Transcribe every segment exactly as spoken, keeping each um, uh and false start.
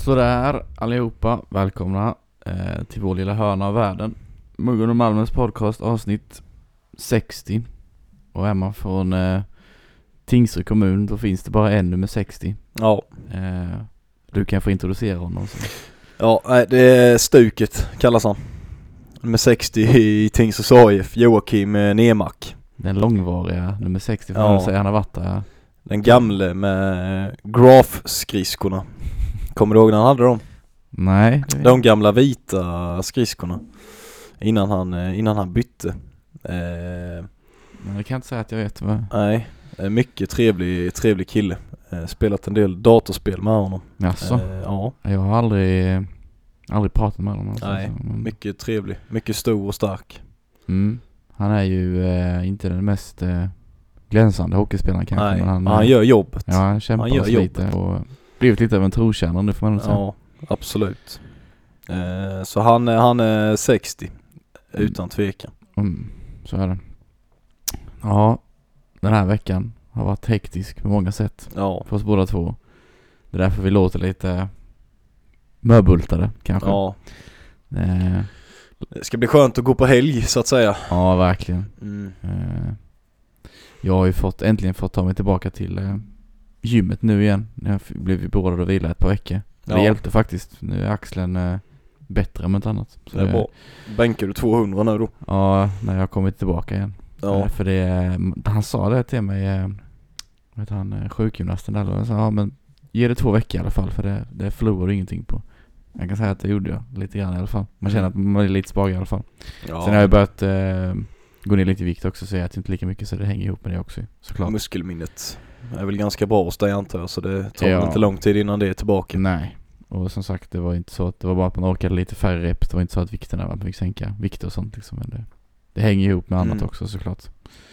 Så där allihopa, välkomna eh, till vår lilla hörna av världen. Muggen och Malmös podcast avsnitt sextio. Och är man från eh, Tingsryd kommun, då finns det bara en nummer sextio. Ja. Eh, du kan få introducera honom. Så. Ja, det är Stuket kallas han. Nummer sextio i Tingsryds A I F, Joakim Nemark. Den långvariga nummer sextio, för ja. han säger han har varit där. Den gamle med graf-skridskorna. Kommer du ihåg när han hade dem? Nej. De gamla vita skridskorna. Innan han, innan han bytte. Eh, Men jag kan inte säga att jag vet vad. nej, mycket trevlig, trevlig kille. Eh, spelat en del datorspel med honom. Jaså? Eh, ja. Jag har aldrig, aldrig pratat med honom. Alltså. Nej, mycket trevlig. Mycket stor och stark. Mm. Han är ju eh, inte den mest eh, glänsande hockeyspelaren kanske. Nej, men han, han gör jobbet. Ja, han kämpar han gör oss lite och blivit lite av en trotjänare nu får man säga. Ja, absolut. Eh, så han, han är sextio, utan tvekan. Mm, så är det. Ja, den här veckan har varit hektisk på många sätt. Ja. För oss båda två. Det är därför vi låter lite mörbultade kanske. Ja. Eh, Det ska bli skönt att gå på helg så att säga. ja, verkligen. Mm. Eh, jag har ju fått, äntligen fått ta mig tillbaka till eh, gymmet nu igen. Jag blev beordrad att vila ett par veckor. Det Ja. hjälpte faktiskt. Nu är axeln eh, bättre om inte annat. Så Det är bra. Bänkar du tvåhundra nu då? Ja, när jag har kommit tillbaka igen. Ja. Eh, för det, han sa det till mig, eh, vet han, eh, sjukgymnasten där. Och jag sa, ja men ge det två veckor i alla fall. För det, det förlorar du ingenting på. Jag kan säga att det gjorde jag lite grann i alla fall. Man känner att man är lite svag i alla fall. Ja. Sen har jag börjat eh, gå ner lite i vikt också. Så jag äter inte lika mycket, så det hänger ihop med det också. Såklart. Muskelminnet är väl ganska bra hos dig antar jag. Så det tar Ja. inte lång tid innan det är tillbaka. Nej. Och som sagt, det var inte så att det var bara att man orkade lite färre reps. Det var inte så att vikterna var att man fick sänka vikter och sånt liksom. Men det, det hänger ihop med annat Mm. också såklart.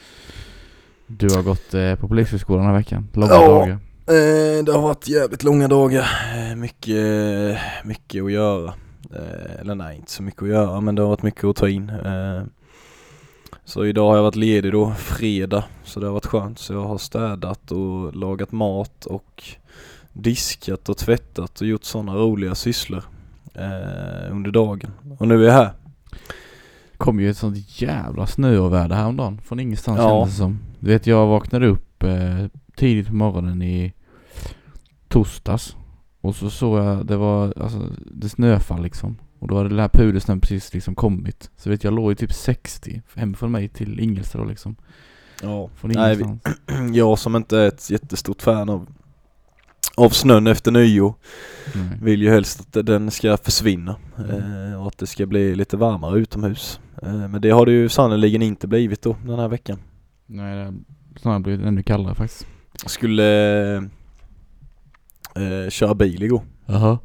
Du har gått eh, på polishögskolan den här veckan. Långa Ja. dagar. Eh, det har varit jävligt långa dagar. Eh, mycket, mycket att göra. Eh, eller nej, inte så mycket att göra. Men det har varit mycket att ta in. Eh, så idag har jag varit ledig då, fredag. Så det har varit skönt. Så jag har städat och lagat mat och diskat och tvättat och gjort sådana roliga sysslor eh, under dagen. Och nu är jag här. Kom ju ett sånt jävla snöoväder häromdagen. Från ingenstans Ja. kändes det som. Du vet, jag vaknade upp eh, tidigt på morgonen i torsdags. Och så såg jag, det var alltså det snöfall liksom. Och då hade den här pudersnön precis liksom kommit. Så vet jag, låg i typ sextio hem från mig till Ingelstad då liksom. Ja. Från Nej, ingenstans. vi, jag som inte är ett jättestort fan av, av snön efter nyår Nej. vill ju helst att den ska försvinna Mm. eh, och att det ska bli lite varmare utomhus. Eh, men det har det ju sannoliken inte blivit då den här veckan. Nej, det har snarare blivit ännu kallare faktiskt. Jag skulle eh, köra bil igår. Jaha.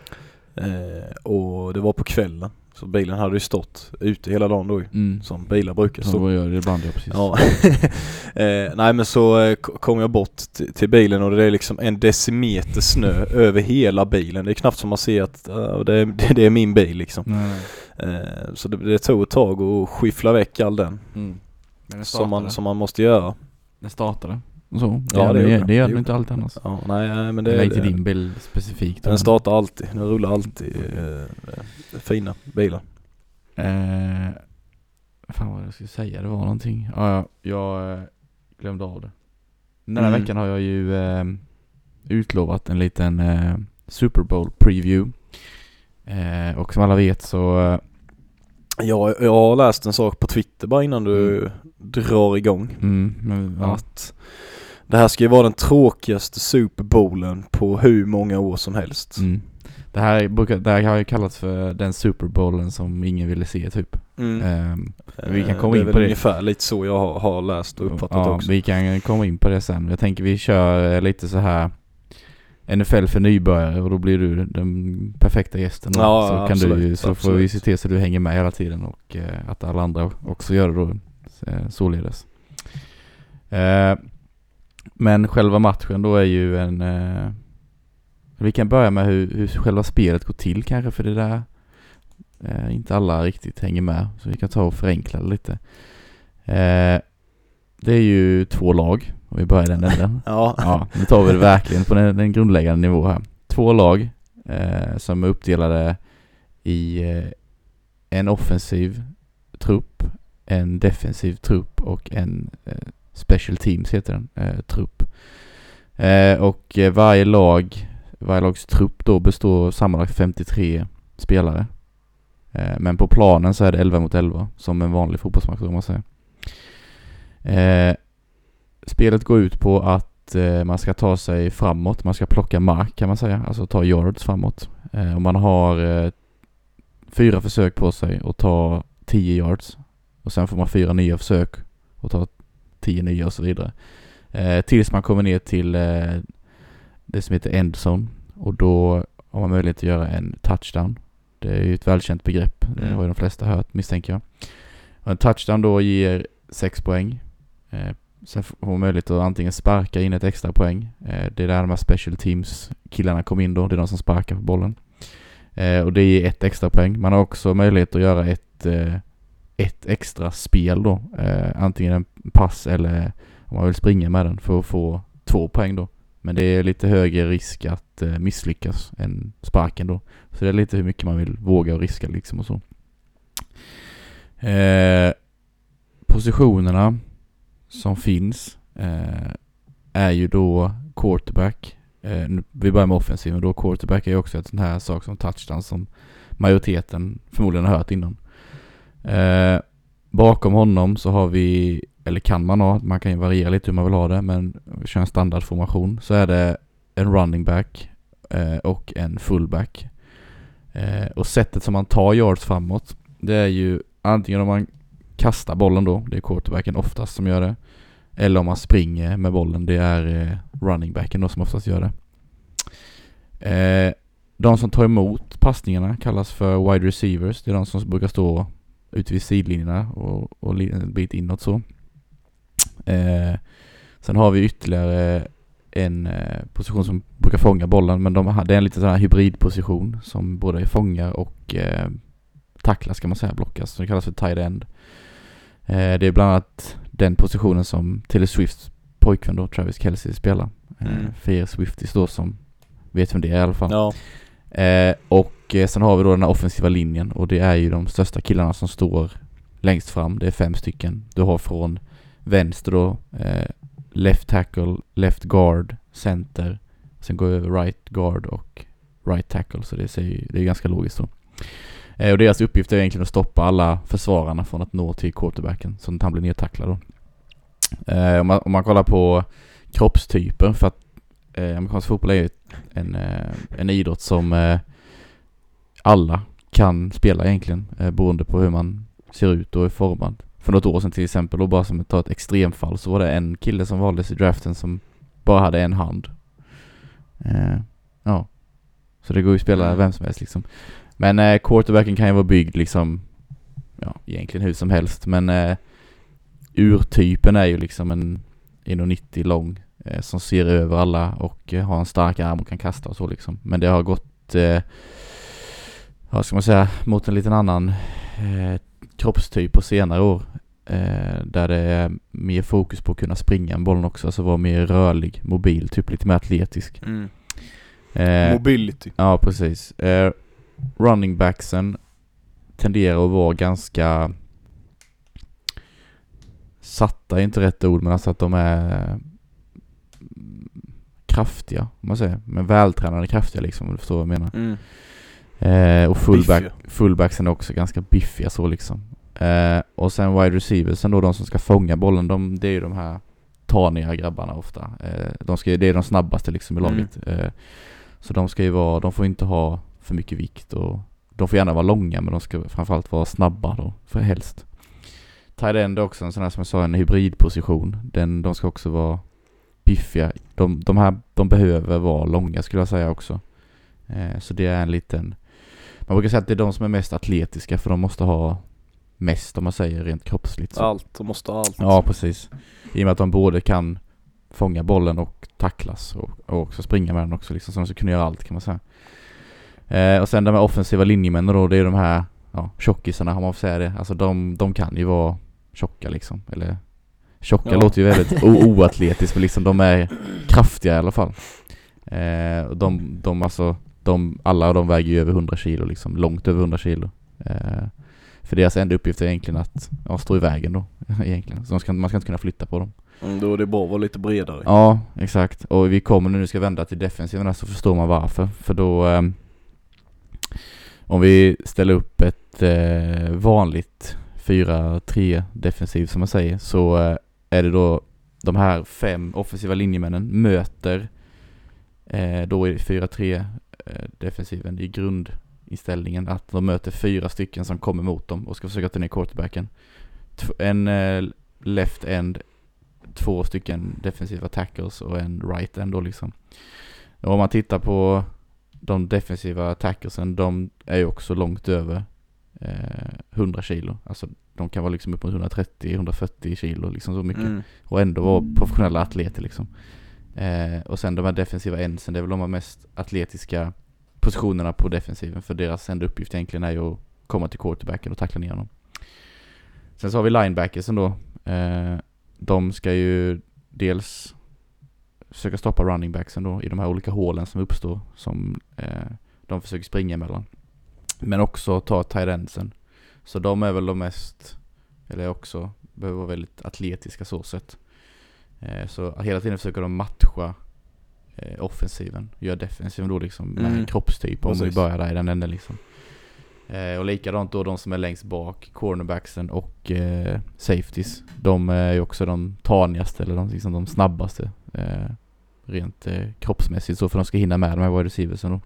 Eh, och det var på kvällen. Så bilen hade ju stått ute hela dagen då ju, Mm. som bilar brukar Så stå. vad gör det ibland, ja precis. Ja. eh, nej men så eh, kom jag bort t- till bilen och det är liksom en decimeter snö över hela bilen. Det är knappt som man ser att uh, det, är, det är min bil liksom. Nej, nej. Eh, så det, det tog ett tag att skiffla väck all den. Mm. Men den Som man, startade. som man måste göra. Den startade. Och så. Ja, Ja, det det, gjorde det, den. det gör Det den gjorde inte alltid annars. Ja, nej, nej men det Eller är inte det. din bil specifikt. Den startar alltid. Den rullar alltid. Eh, fina bilar. Eh, fan vad jag skulle säga, det var någonting. Ja, ja, jag eh, glömde av det. Den här Mm. veckan har jag ju eh, utlovat en liten eh, Super Bowl preview. Eh, och som alla vet så eh, Jag, jag har läst en sak på Twitter bara innan du Mm. drar igång. mm, men, ja. Att det här ska ju vara den tråkigaste Super Bowlen på hur många år som helst. Mm. Det här, brukar, det här har ju kallats för den Super Bowlen som ingen ville se typ. Mm. Ehm, vi kan Eh, komma det in är på väl det. ungefär lite så jag har, har läst och uppfattat Ja, också. vi kan komma in på det sen. Jag tänker vi kör lite så här N F L för nybörjare och då blir du den perfekta gästen. Ja, så kan absolut, du, så absolut. får vi se till så du hänger med hela tiden och eh, att alla andra också gör det då eh, således. Eh, men själva matchen då är ju en eh, vi kan börja med hur, hur själva spelet går till kanske, för det där eh, inte alla riktigt hänger med, så vi kan ta och förenkla det lite. Eh, det är ju två lag och vi börjar den änden. Ja. Ja, nu tar vi det verkligen på den, den grundläggande nivå här. Två lag eh, som är uppdelade i eh, en offensiv trupp, en defensiv trupp och en eh, special teams heter den, eh, trupp. Eh, och eh, varje lag, varje lags trupp då består sammanlagt femtiotre spelare. Eh, men på planen så är det elva mot elva som en vanlig fotbollsmatch om man säger. Eh, spelet går ut på att eh, man ska ta sig framåt, man ska plocka mark kan man säga, alltså ta yards framåt. Eh, och man har eh, fyra försök på sig att ta tio yards. Och sen får man fyra nya försök och ta tio nya och så vidare. Eh, tills man kommer ner till eh, det som heter endzone. Och då har man möjlighet att göra en touchdown. Det är ju ett välkänt begrepp. Det har ju de flesta hört, misstänker jag. Och en touchdown då ger sex poäng. Eh, sen får man möjlighet att antingen sparka in ett extra poäng. Eh, det är där de här special teams killarna kom in då. Det är de som sparkar på bollen. Eh, och det ger ett extra poäng. Man har också möjlighet att göra ett, eh, ett extra spel då. Eh, antingen en pass eller om man vill springa med den för att få två poäng då. Men det är lite högre risk att eh, misslyckas än sparken då. Så det är lite hur mycket man vill våga och riska liksom och så. Eh, positionerna som finns eh, är ju då quarterback. Eh, vi börjar med offensiven då. Quarterback är ju också ett sån här sak som touchdown som majoriteten förmodligen har hört innan. Eh, bakom honom så har vi, eller kan man ha, man kan ju variera lite hur man vill ha det, men vi kör en standardformation, så är det en running back eh, och en fullback. Eh, och sättet som man tar yards framåt, det är ju antingen om man kastar bollen då, det är quarterbacken oftast som gör det, eller om man springer med bollen, det är eh, running backen då som oftast gör det. Eh, de som tar emot passningarna kallas för wide receivers, det är de som brukar stå ute vid sidlinjerna och, och en bit inåt så. Eh, sen har vi ytterligare en eh, position som brukar fånga bollen, men de, det är en lite sån här hybridposition som både fångar och eh, tacklas kan man säga, blockas, så det kallas för tight end. Eh, det är bland annat den positionen som Taylor Swifts pojkvän då, Travis Kelce, spelar. Eh, mm. för er Swifties då som vet vem det är i alla fall. Ja. Eh, och eh, sen har vi då den här offensiva linjen, och det är ju de största killarna som står längst fram. Det är fem stycken. Du har från vänster då eh, left tackle, left guard, center, sen går över right guard och right tackle, så det, ser ju, det är ganska logiskt då. Eh, och deras uppgift är egentligen att stoppa alla försvararna från att nå till quarterbacken så att han blir nedtacklad då. Eh, om, man, om man kollar på kroppstyper, för att eh, amerikansk fotboll är ju en, eh, en idrott som eh, alla kan spela egentligen, eh, beroende på hur man ser ut och är formad. För något år sedan till exempel, och bara som att ta ett extremfall, så var det en kille som valdes i draften som bara hade en hand. Eh, ja. Så det går ju att spela vem som helst liksom. Men eh, quarterbacken kan ju vara byggd liksom, ja, egentligen hur som helst. Men eh, urtypen är ju liksom en en komma nittio lång eh, som ser över alla och eh, har en stark arm och kan kasta och så liksom. Men det har gått, eh, vad ska man säga, mot en liten annan eh, kroppstyp på senare år. Eh, där det är mer fokus på att kunna springa en bollen också. Alltså vara mer rörlig, mobil, typ lite mer atletisk. Mm. Eh, Mobility. Ja, precis. Eh, running backsen tenderar att vara ganska satta, är inte rätt ord, men alltså att de är kraftiga, om man säger. Men vältränade kraftiga liksom, om du förstår vad jag menar. Mm. Eh, och fullback, fullbacksen är också ganska biffiga så liksom. Eh, och sen wide receivers, sen då de som ska fånga bollen, de, det är ju de här taniga grabbarna ofta. Eh, de ska, det är de snabbaste liksom i laget. Mm. Eh, så de ska ju vara, de får inte ha för mycket vikt, och de får gärna vara långa, men de ska framförallt vara snabba då, för helst. Tight end är också en sån här, som jag sa, en hybridposition. Den, de ska också vara biffiga. De, de här, de behöver vara långa skulle jag säga också. Eh, så det är en liten, man brukar säga att det är de som är mest atletiska, för de måste ha mest, om man säger rent kroppsligt. Så. Allt, de måste ha allt. Ja, precis. I och med att de både kan fånga bollen och tacklas och, och också springa med den också liksom, så de ska kunna göra allt kan man säga. Eh, och sen de här offensiva linjemännen då, det är de här ja, tjockisarna, om man får säga det. Alltså de, de kan ju vara tjocka liksom, eller tjocka ja. Låter ju väldigt o- oatletiskt, men liksom de är kraftiga i alla fall. Eh, och de, de alltså, de, alla de väger ju över hundra kilo liksom, långt över hundra kilo. Eh, för deras enda uppgift är egentligen att ja, stå i vägen då egentligen. Så man ska, man ska inte kunna flytta på dem. Mm, då är det bara att vara lite bredare. Ja, exakt. Och vi kommer nu ska vända till defensiven, så förstår man varför. För då eh, om vi ställer upp ett eh, vanligt fyra tre defensiv som man säger, så eh, är det då de här fem offensiva linjemännen möter eh, då i fyra tre eh, defensiven i grundinställningen att de möter fyra stycken som kommer mot dem och ska försöka ta ner quarterbacken. T- en eh, left end, två stycken defensiva tackles och en right end då liksom. Och om man tittar på de defensiva tacklesen, de är ju också långt över eh, hundra kilo. Alltså de kan vara liksom upp mot hundratrettio till hundrafyrtio kilo liksom, så mycket. Mm. Och ändå vara professionella atleter liksom. Eh, och sen de här defensiva endsen, det är väl de mest atletiska positionerna på defensiven, för deras enda uppgift egentligen är ju att komma till quarterbacken och tackla ner honom. Sen så har vi linebackersen då. Eh, de ska ju dels försöka stoppa running backsen då i de här olika hålen som uppstår som eh, de försöker springa emellan. Men också ta tight endsen. Så de är väl de mest, eller också behöver vara väldigt atletiska så sätt. Eh, så hela tiden försöker de matcha eh, offensiven, gör defensiven då liksom med mm. en kroppstyp, om vi börjar där i den änden liksom. Eh, och likadant då de som är längst bak, cornerbacksen och eh, safeties. De är ju också de tanigaste eller de, liksom de snabbaste eh, rent eh, kroppsmässigt, så för de ska hinna med de här wide receiversen då.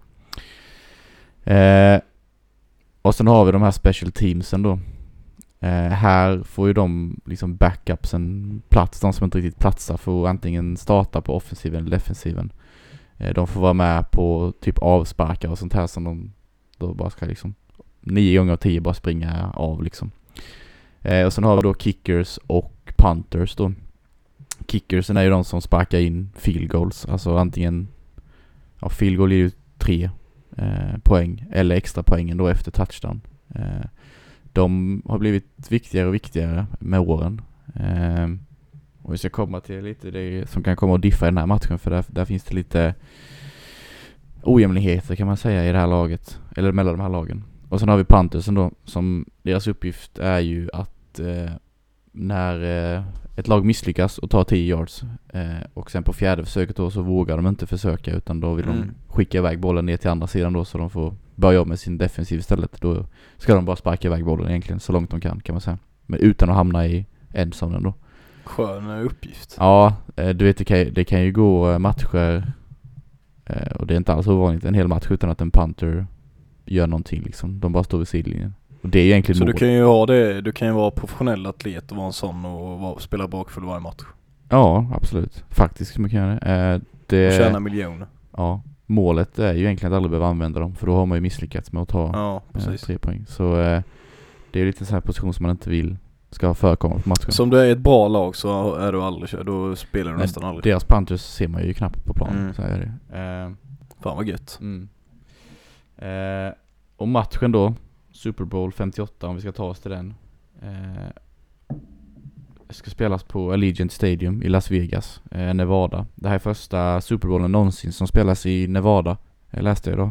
Eh, och sen har vi de här special teamsen då. Eh, här får ju de liksom backupsen plats, de som inte riktigt platsar får antingen starta på offensiven eller defensiven. Eh, de får vara med på typ avsparkar och sånt här som de då bara ska liksom nio gånger av tio bara springa av liksom. Eh, och sen har vi då kickers och punters då. Kickersen är ju de som sparkar in field goals, alltså antingen ja, field goal är ju tre eh, poäng eller extra poängen då efter touchdown. Eh, de har blivit viktigare och viktigare med åren. Eh, och vi ska komma till lite det som kan komma att diffa i den här matchen, för där, där finns det lite ojämlikheter kan man säga i det här laget, eller mellan de här lagen. Och sen har vi puntersen då, som deras uppgift är ju att eh, när eh, ett lag misslyckas och tar tio yards eh, och sen på fjärde försöket då så vågar de inte försöka, utan då vill mm. de skicka iväg bollen ner till andra sidan då, så de får börja med sin defensiv istället. Då ska de bara sparka iväg bollen egentligen så långt de kan, kan man säga. Men utan att hamna i endzonen då. Skön uppgift. Ja, eh, du vet det kan, det kan ju gå matcher eh, och det är inte alls ovanligt en hel match utan att en punter gör någonting liksom. De bara står vid sidlinjen. Och det är egentligen så mål. Du kan ju ha det, du kan ju vara professionell atlet och vara en sån och vara, spela bakfull varje match. Ja, absolut. Faktiskt man kan göra det. Eh, det. Och tjäna miljoner. Ja, målet är ju egentligen att aldrig behöva använda dem, för då har man ju misslyckats med att ta ja, eh, tre poäng. Så eh, det är lite så här position som man inte vill ska förekomma på matchen. Som du är i ett bra lag så är du aldrig, då spelar du Nej, nästan aldrig. Deras Panthers ser man ju knappt på plan. Mm. Så är det. Eh, Fan vad gött. Mm. Eh, och matchen då, Super Bowl femtioåtta, om vi ska ta oss till den, eh, ska spelas på Allegiant Stadium i Las Vegas, eh, Nevada. Det här är första Super Bowlen någonsin som spelas i Nevada, jag läste det då.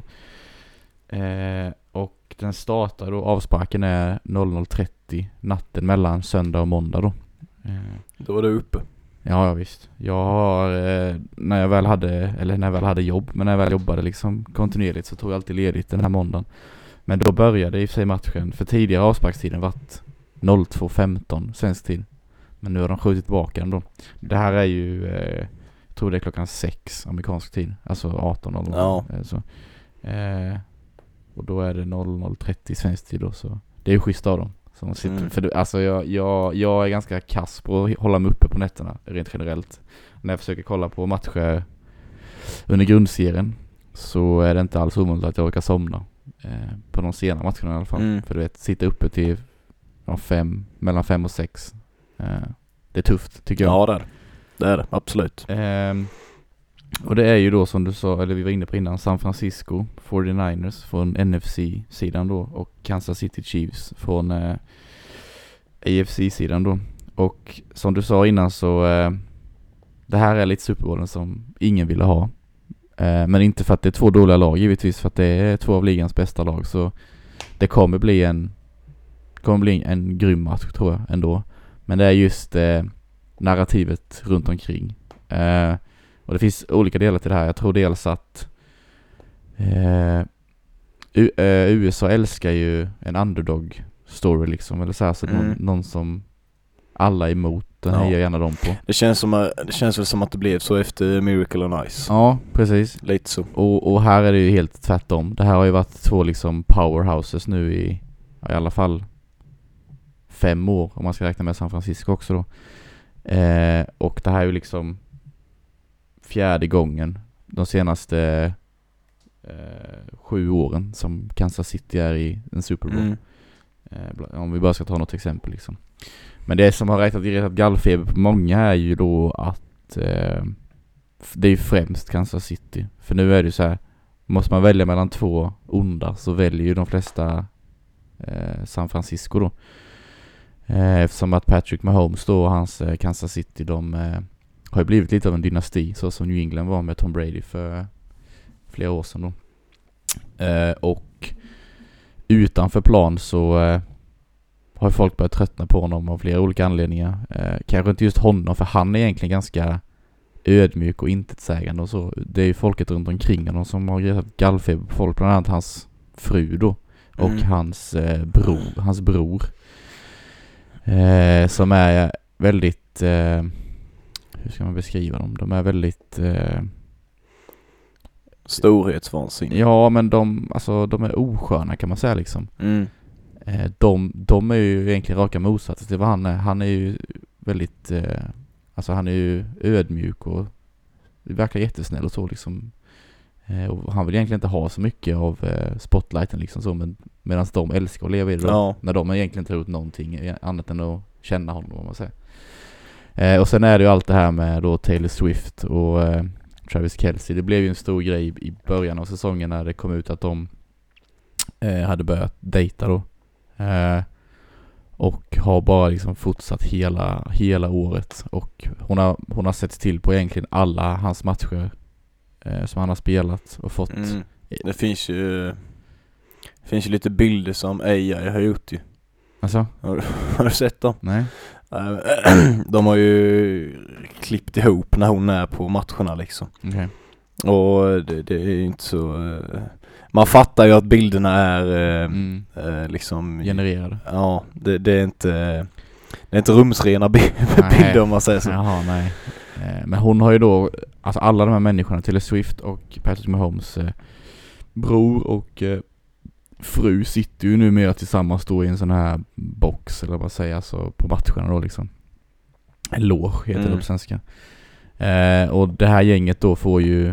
Eh, och den startar då, avsparken är noll noll trettio natten mellan söndag och måndag då. Eh, då var du uppe. Ja, ja visst. Jag har, eh, när jag väl hade, eller när jag väl hade jobb, men när jag väl jobbade liksom kontinuerligt så tog jag alltid ledigt den här måndagen. Men då började i och för sig matchen, för tidigare avsparkstiden varit noll två femton svensk tid. Men nu har de skjutit tillbaka den då. Det här är ju, eh, jag tror det är klockan sex amerikansk tid, alltså arton noll noll. Ja. Eh, så. Eh, och då är det noll noll trettio svensk tid då, så det är ju schysst av dem. Som sitter, mm. för du, alltså jag, jag, jag är ganska kass på att hålla mig uppe på nätterna rent generellt. När jag försöker kolla på matcher under grundserien så är det inte alls omöjligt att jag orkar somna eh, på de sena matcherna i alla fall. Mm. För du vet, sitta uppe till ja, fem, mellan fem och sex. Eh, det är tufft tycker jag. Ja det är det, det, är det absolut. Eh, och det är ju då som du sa, eller vi var inne på innan, San Francisco fyrtionioers från N F C-sidan då och Kansas City Chiefs från eh, A F C-sidan då. Och som du sa innan så eh, det här är lite Super Bowlen som ingen ville ha. Eh, men inte för att det är två dåliga lag, givetvis för att det är två av ligans bästa lag. Så det kommer bli en kommer bli en grym match, tror jag ändå. Men det är just eh, narrativet runt omkring. Eh, och det finns olika delar till det här. Jag tror dels att eh, U- eh, U S A älskar ju en underdog story liksom, eller så här, så Mm. någon, någon som alla är emot, den Ja. hejar gärna dem på. Det känns, som, det känns väl som att det blev så efter Miracle on Ice. Ja, precis. Lite så. Och, och här är det ju helt tvärtom. Det här har ju varit två liksom powerhouses nu i, ja, i alla fall fem år, om man ska räkna med San Francisco också då. Eh, och det här är ju liksom fjärde gången de senaste eh, sju åren som Kansas City är i en Super Bowl. Mm. Eh, om vi bara ska ta något exempel liksom. Men det som har rättat, rättat gallfeber på många är ju då att eh, det är ju främst Kansas City. För nu är det ju så här, måste man välja mellan två onda så väljer ju de flesta eh, San Francisco då. Eh, eftersom att Patrick Mahomes då och hans eh, Kansas City, de eh, har ju blivit lite av en dynasti, så som New England var med Tom Brady för flera år sedan då. Eh, och utanför plan så eh, har folk börjat tröttna på honom av flera olika anledningar. Eh, kanske inte just honom, för han är egentligen ganska ödmjuk och intetsägande och så. Det är ju folket runt omkring honom som har gett gallfeber på folk, bland annat hans fru då och Mm. hans eh, bror, hans bror eh, som är väldigt eh, hur ska man beskriva dem? De är väldigt eh, Storhetsvansinne. ja, men de, alltså, de är osköna kan man säga liksom. Mm. Eh, de, de är ju egentligen raka motsatser till vad han är. Han är ju väldigt eh, alltså han är ju ödmjuk och verkar jättesnäll och så liksom. Eh, och han vill egentligen inte ha så mycket av eh, spotlighten liksom så, men medan de älskar att leva i det då, Ja. när de egentligen inte har gjort någonting annat än att känna honom, vad man säger. Eh, och sen är det ju allt det här med då Taylor Swift och eh, Travis Kelce. Det blev ju en stor grej i början av säsongen när det kom ut att de eh, hade börjat dejta då. Eh, och har bara liksom fortsatt hela, hela året. Och hon har, hon har sett till på egentligen alla hans matcher eh, som han har spelat och fått. Mm. Det finns ju det finns ju lite bilder som A I har gjort ju. Alltså? Har, har du sett dem? Nej. De har ju klippt ihop när hon är på matcherna liksom. Okay. Och det, det är ju inte så uh, man fattar ju att bilderna är uh, mm. uh, liksom genererade. Ja, det, det är inte det är inte rumsrena bilder om man säger så. Jaha, nej. Eh, men hon har ju då, alltså alla de här människorna, Taylor Swift och Patrick Mahomes eh, bror och eh, fru sitter ju numera tillsammans då i en sån här box, eller vad säger, alltså på matcherna då liksom. En loge heter Mm. det på svenska. Eh, och det här gänget då får ju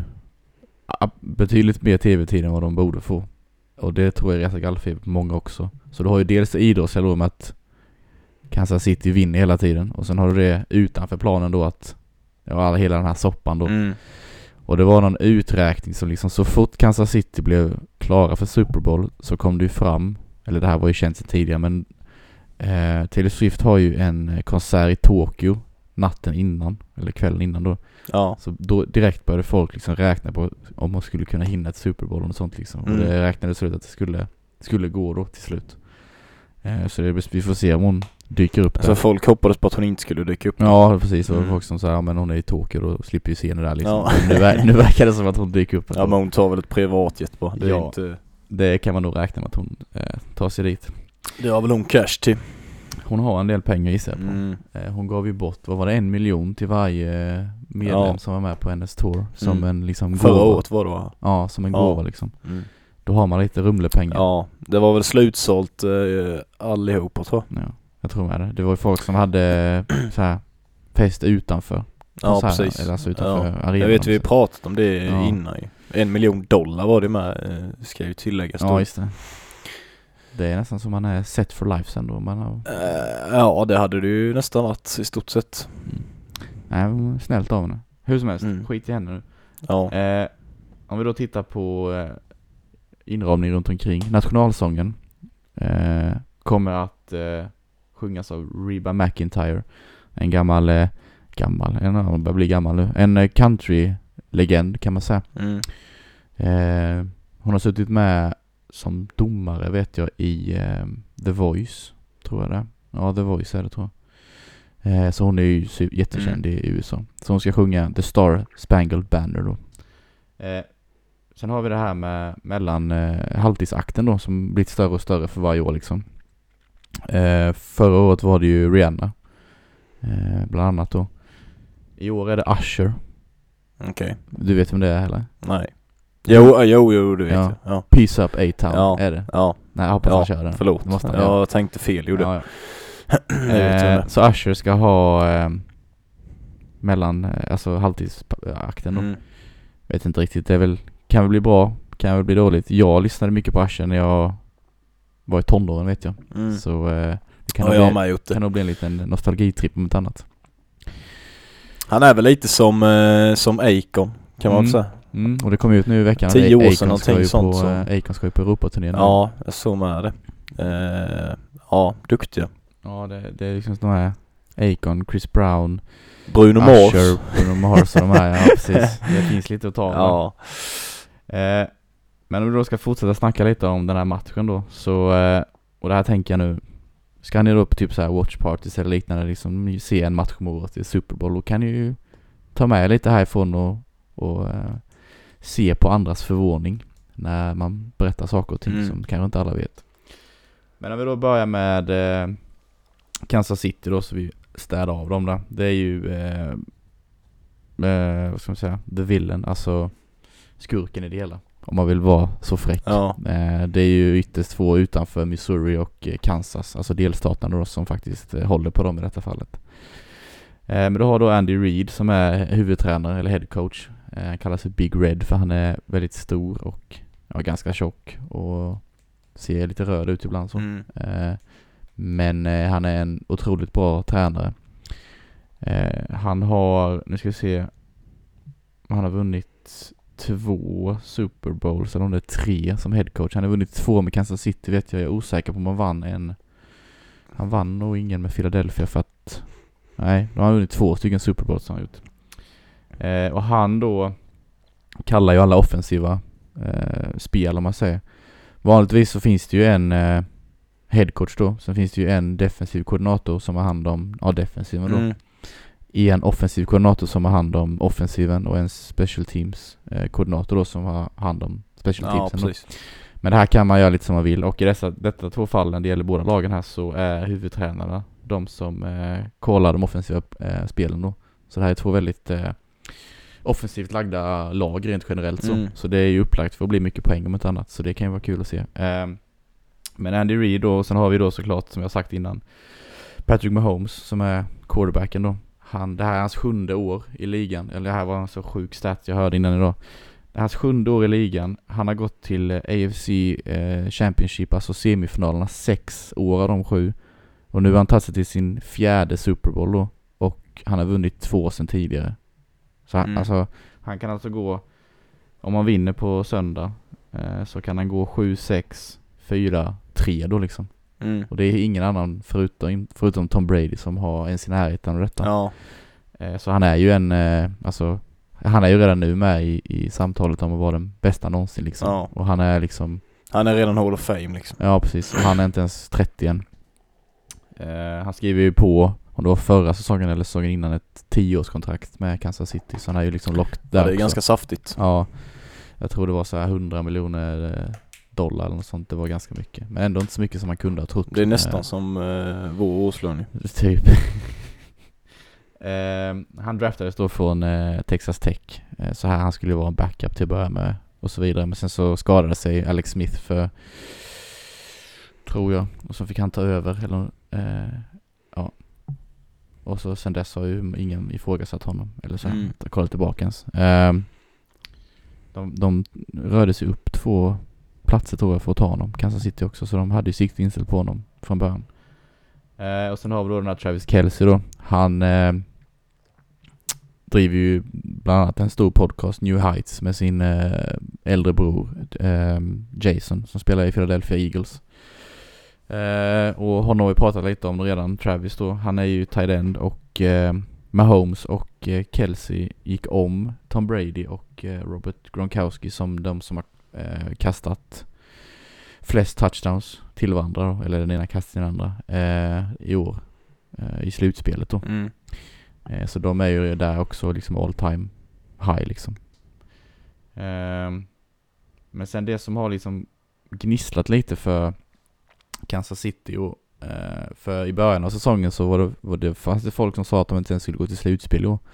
betydligt mer tv-tid än vad de borde få. Och det tror jag är rätt gallfeber på många också. Så du har ju dels det idrottsliga då med att Kansas City vinner hela tiden. Och sen har du det utanför planen då att ja, hela den här soppan då. Mm. Och det var någon uträkning som liksom så fort Kansas City blev klara för Super Bowl så kom det ju fram, eller det här var ju känt sedan tidigare, men eh, Taylor Swift har ju en konsert i Tokyo natten innan, eller kvällen innan då. Ja. Så då direkt började folk liksom räkna på om man skulle kunna hinna ett Super Bowl och sånt liksom. Mm. Och det räknades ut att det skulle, skulle gå då till slut. Eh, så det, vi får se om hon dyker upp där. Så folk hoppades på att hon inte skulle dyka upp. Ja, precis. Och Mm. folk som säger, ja men hon är i Tokyo, då slipper ju se henne där liksom. Ja. Nu, ver- nu verkar det som att hon dyker upp. Ja, men hon tar väl ett privatjet på. Det, är Ja. inte... Det kan man nog räkna med att hon eh, tar sig dit. det har väl hon cash till. Hon har en del pengar i sig på. Mm. Eh, hon gav ju bort, vad var det, en miljon till varje medlem Ja. som var med på hennes tour. Som Mm. en liksom Förra gåva. året var det va? Ja, som en Ja. gåva liksom. Mm. Då har man lite rumlepengar. Ja, det var väl slutsålt eh, allihopa tror jag. Ja, jag tror med det. Det var ju folk som hade så här fest utanför. Ja, så här, precis. Eller alltså utanför Ja. arenan. Jag vet vi pratat om det Ja. innan ju. En miljon dollar var det med, eh, ska ju tilläggas då. Ja, just det. Det är nästan som man är set for life sen då. Man har... Eh, ja, det hade du ju nästan varit i stort sett. Mm. Nej, men snällt av henne. Hur som helst, Mm. skit i henne nu. Ja. Eh, om vi då tittar på eh, inramning runt omkring. Nationalsången eh, kommer att eh, sjungas av Reba McEntire. En gammal, eh, gammal, en annan börjar bli gammal nu. En eh, country legend kan man säga. Mm. Eh, hon har suttit med som domare vet jag i eh, The Voice, tror jag det. Ja, The Voice är det tror jag. Eh, så hon är ju jättekänd mm. i U S A. Så hon ska sjunga The Star Spangled Banner då. Eh, sen har vi det här med mellan eh, halvtidsakten då som blivit större och större för varje år liksom. Eh, förra året var det ju Rihanna. Eh, bland annat då. I år är det Usher. Okej. Okay. Du vet vem det är heller? Nej. Jo, jo, jo, du vet ja. jag. Ja. Peace Up A-Town ja. är det. Ja. Nej, jag hoppas ja. han kör den. Förlåt. Måste han, jag ja. tänkte fel, gjorde ja, ja. eh, Så Usher ska ha eh, mellan, eh, alltså halvtidsakten då. Mm. Vet inte riktigt. Det är väl, kan väl bli bra, kan väl bli dåligt. Jag lyssnade mycket på Usher när jag var i tonåren vet jag. Mm. Så eh, det kan, ja, nog bli, det. kan nog bli en liten nostalgitripp om ett annat. Han är väl lite som, eh, som Akon, kan man mm. väl säga. Mm. Och det kom ut nu i veckan. Tio år sedan någonting någonting sånt. På, som... Akon ska ju på Europaturnén. Ja, så med det. Eh, ja, duktiga. Ja, det, det är liksom de här Akon, Chris Brown, Bruno Mars. Bruno Mars och de här, ja precis. Det finns lite att ta av. Ja. Eh, men om vi då ska fortsätta snacka lite om den här matchen då. Så, eh, och det här tänker jag nu. Ska ni då på typ så här watch parties eller liknande liksom se en match om året i Super Bowl, då kan ni ju ta med lite härifrån och, och eh, se på andras förvåning när man berättar saker och ting mm. som kanske inte alla vet. Men om vi då börjar med eh, Kansas City då, så vi städar av dem där. Det är ju eh, eh, vad ska man säga, the villain, alltså skurken i det hela. Om man vill vara så fräck. Ja. Eh, det är ju ytterst två utanför Missouri och eh, Kansas, alltså delstaterna då, som faktiskt eh, håller på dem i detta fallet. Eh, men då har då Andy Reid som är huvudtränare eller head coach. Eh, han kallas för Big Red för han är väldigt stor och ja, ganska tjock och ser lite röd ut ibland så. Mm. Eh, men eh, han är en otroligt bra tränare. Eh, han har, nu ska vi se, han har vunnit två Super Bowls, eller om det är tre som head coach. Han har vunnit två med Kansas City vet jag. Jag är osäker på om han vann en. Han vann nog ingen med Philadelphia för att nej, då har han vunnit två stycken Super Bowls som han gjort. Eh, och han då kallar ju alla offensiva eh, spel om man säger. Vanligtvis så finns det ju en eh, head coach då. Sen finns det ju en defensiv koordinator som har hand om ja, defensiven då. Mm. En offensiv koordinator som har hand om offensiven och en special teams eh, koordinator då som har hand om special ja, teamsen. Men det här kan man göra lite som man vill. Och i dessa, detta två fallen, det gäller båda lagen här, så är huvudtränarna de som eh, kollar de offensiva eh, spelen då. Så det här är två väldigt eh, offensivt lagda lag rent generellt så. Mm. Så det är ju upplagt för att bli mycket poäng om ett annat. Så det kan ju vara kul att se. Eh, men Andy Reid då, och sen har vi då såklart som jag sagt innan Patrick Mahomes som är quarterbacken då. Han, det här är hans sjunde år i ligan. Eller det här var en så sjuk stat jag hörde innan idag. Det är hans sjunde år i ligan. Han har gått till A F C eh, Championship, alltså semifinalerna, sex år av de sju. Och nu har han tagit sig till sin fjärde Super Bowl då. Och han har vunnit två sen tidigare. Så han, mm. alltså, han kan alltså gå, om man vinner på söndag, eh, så kan han gå sju sex fyra tre då liksom. Mm. Och det är ingen annan förutom, förutom Tom Brady som har en sin närheten av detta. Ja. Eh, så han är ju en, eh, alltså, han är ju redan nu med i, i samtalet om att vara den bästa någonsin liksom. Ja. Och han är liksom... Han är redan Hall of Fame liksom. Ja, precis. Och han är inte ens trettio än. Eh, han skriver ju på, om det var förra säsongen eller säsongen innan, ett tioårskontrakt med Kansas City. Så han är ju liksom locked där. Ja, det är också. Ganska saftigt. Ja, jag tror det var så här hundra miljoner dollar eller något sånt. Det var ganska mycket. Men ändå inte så mycket som man kunde ha trott. Det är nästan eh, som eh, vår årslön. Typ. eh, han draftades då från eh, Texas Tech. Eh, så här han skulle vara en backup till att börja med och så vidare. Men sen så skadade sig Alex Smith för, tror jag. Och så fick han ta över. Eller, eh, ja. Och så sen dess har ju ingen ifrågasatt honom. Eller så, mm. kolla tillbaka ens. Eh, de, de rörde sig upp två platser tror jag för att ta honom. Kansas City också. Så de hade ju sikt inställt på honom från början. Eh, och sen har vi då den här Travis Kelce då. Han eh, driver ju bland annat en stor podcast, New Heights, med sin eh, äldre bror eh, Jason som spelar i Philadelphia Eagles. Eh, och honom har vi pratat lite om redan, Travis då. Han är ju tight end och eh, Mahomes och eh, Kelsey gick om Tom Brady och eh, Robert Gronkowski som de som har eh, kastat flest touchdowns till varandra då, eller den ena kastar den andra eh, i år eh, i slutspelet då. Mm. Eh, så de är ju där också liksom all time high liksom. Eh, men sen det som har liksom gnisslat lite för Kansas City och eh, för i början av säsongen så var det, var det fanns det folk som sa att de inte ens skulle gå till slutspel och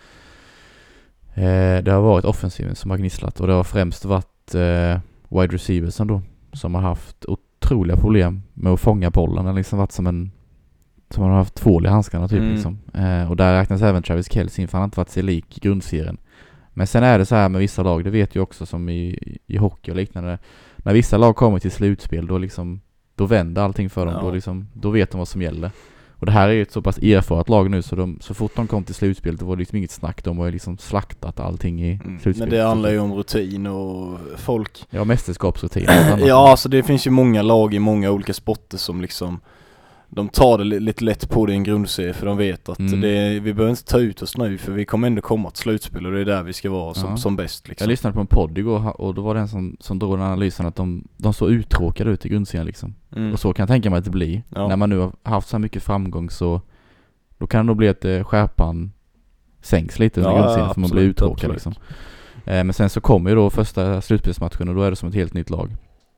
eh, det har varit offensiven som har gnisslat och det har främst varit eh, wide receivers då som har haft otroliga problem med att fånga bollen. Det har liksom varit som en som har haft tvål i handskarna typ Mm. liksom. Eh, och där räknas även Travis Kelce in för han har inte varit sig lik i grundserien. Men sen är det så här med vissa lag, det vet jag också som i, i hockey och liknande. När vissa lag kommer till slutspel då liksom då vänder allting för dem. Ja. Då, liksom, då vet de vad som gäller. Och det här är ju ett så pass erfaret lag nu så, de, så fort de kom till slutspel då var det liksom inget snack. De har ju liksom slaktat allting i Mm. slutspel. Men det handlar ju om rutin och folk. Ja, mästerskapsrutin. Ja, alltså det finns ju många lag i många olika sporter som liksom de tar det lite lätt på det i en grundserie för de vet att Mm. det, vi behöver inte ta ut oss nu för vi kommer ändå komma till slutspel och det är där vi ska vara som, Ja. som bäst liksom. Jag lyssnade på en podd igår och då var det en som, som drog den analysen att de, de så uttråkade ut i grundserien liksom. Mm. Och så kan jag tänka mig att det blir. Ja. När man nu har haft så mycket framgång så då kan det nog bli att eh, skärpan sänks lite under Ja, grundserien ja, för man blir absolut, uttråkad absolut. liksom. Eh, men sen så kommer ju då första slutspelsmatchen och då är det som ett helt nytt lag.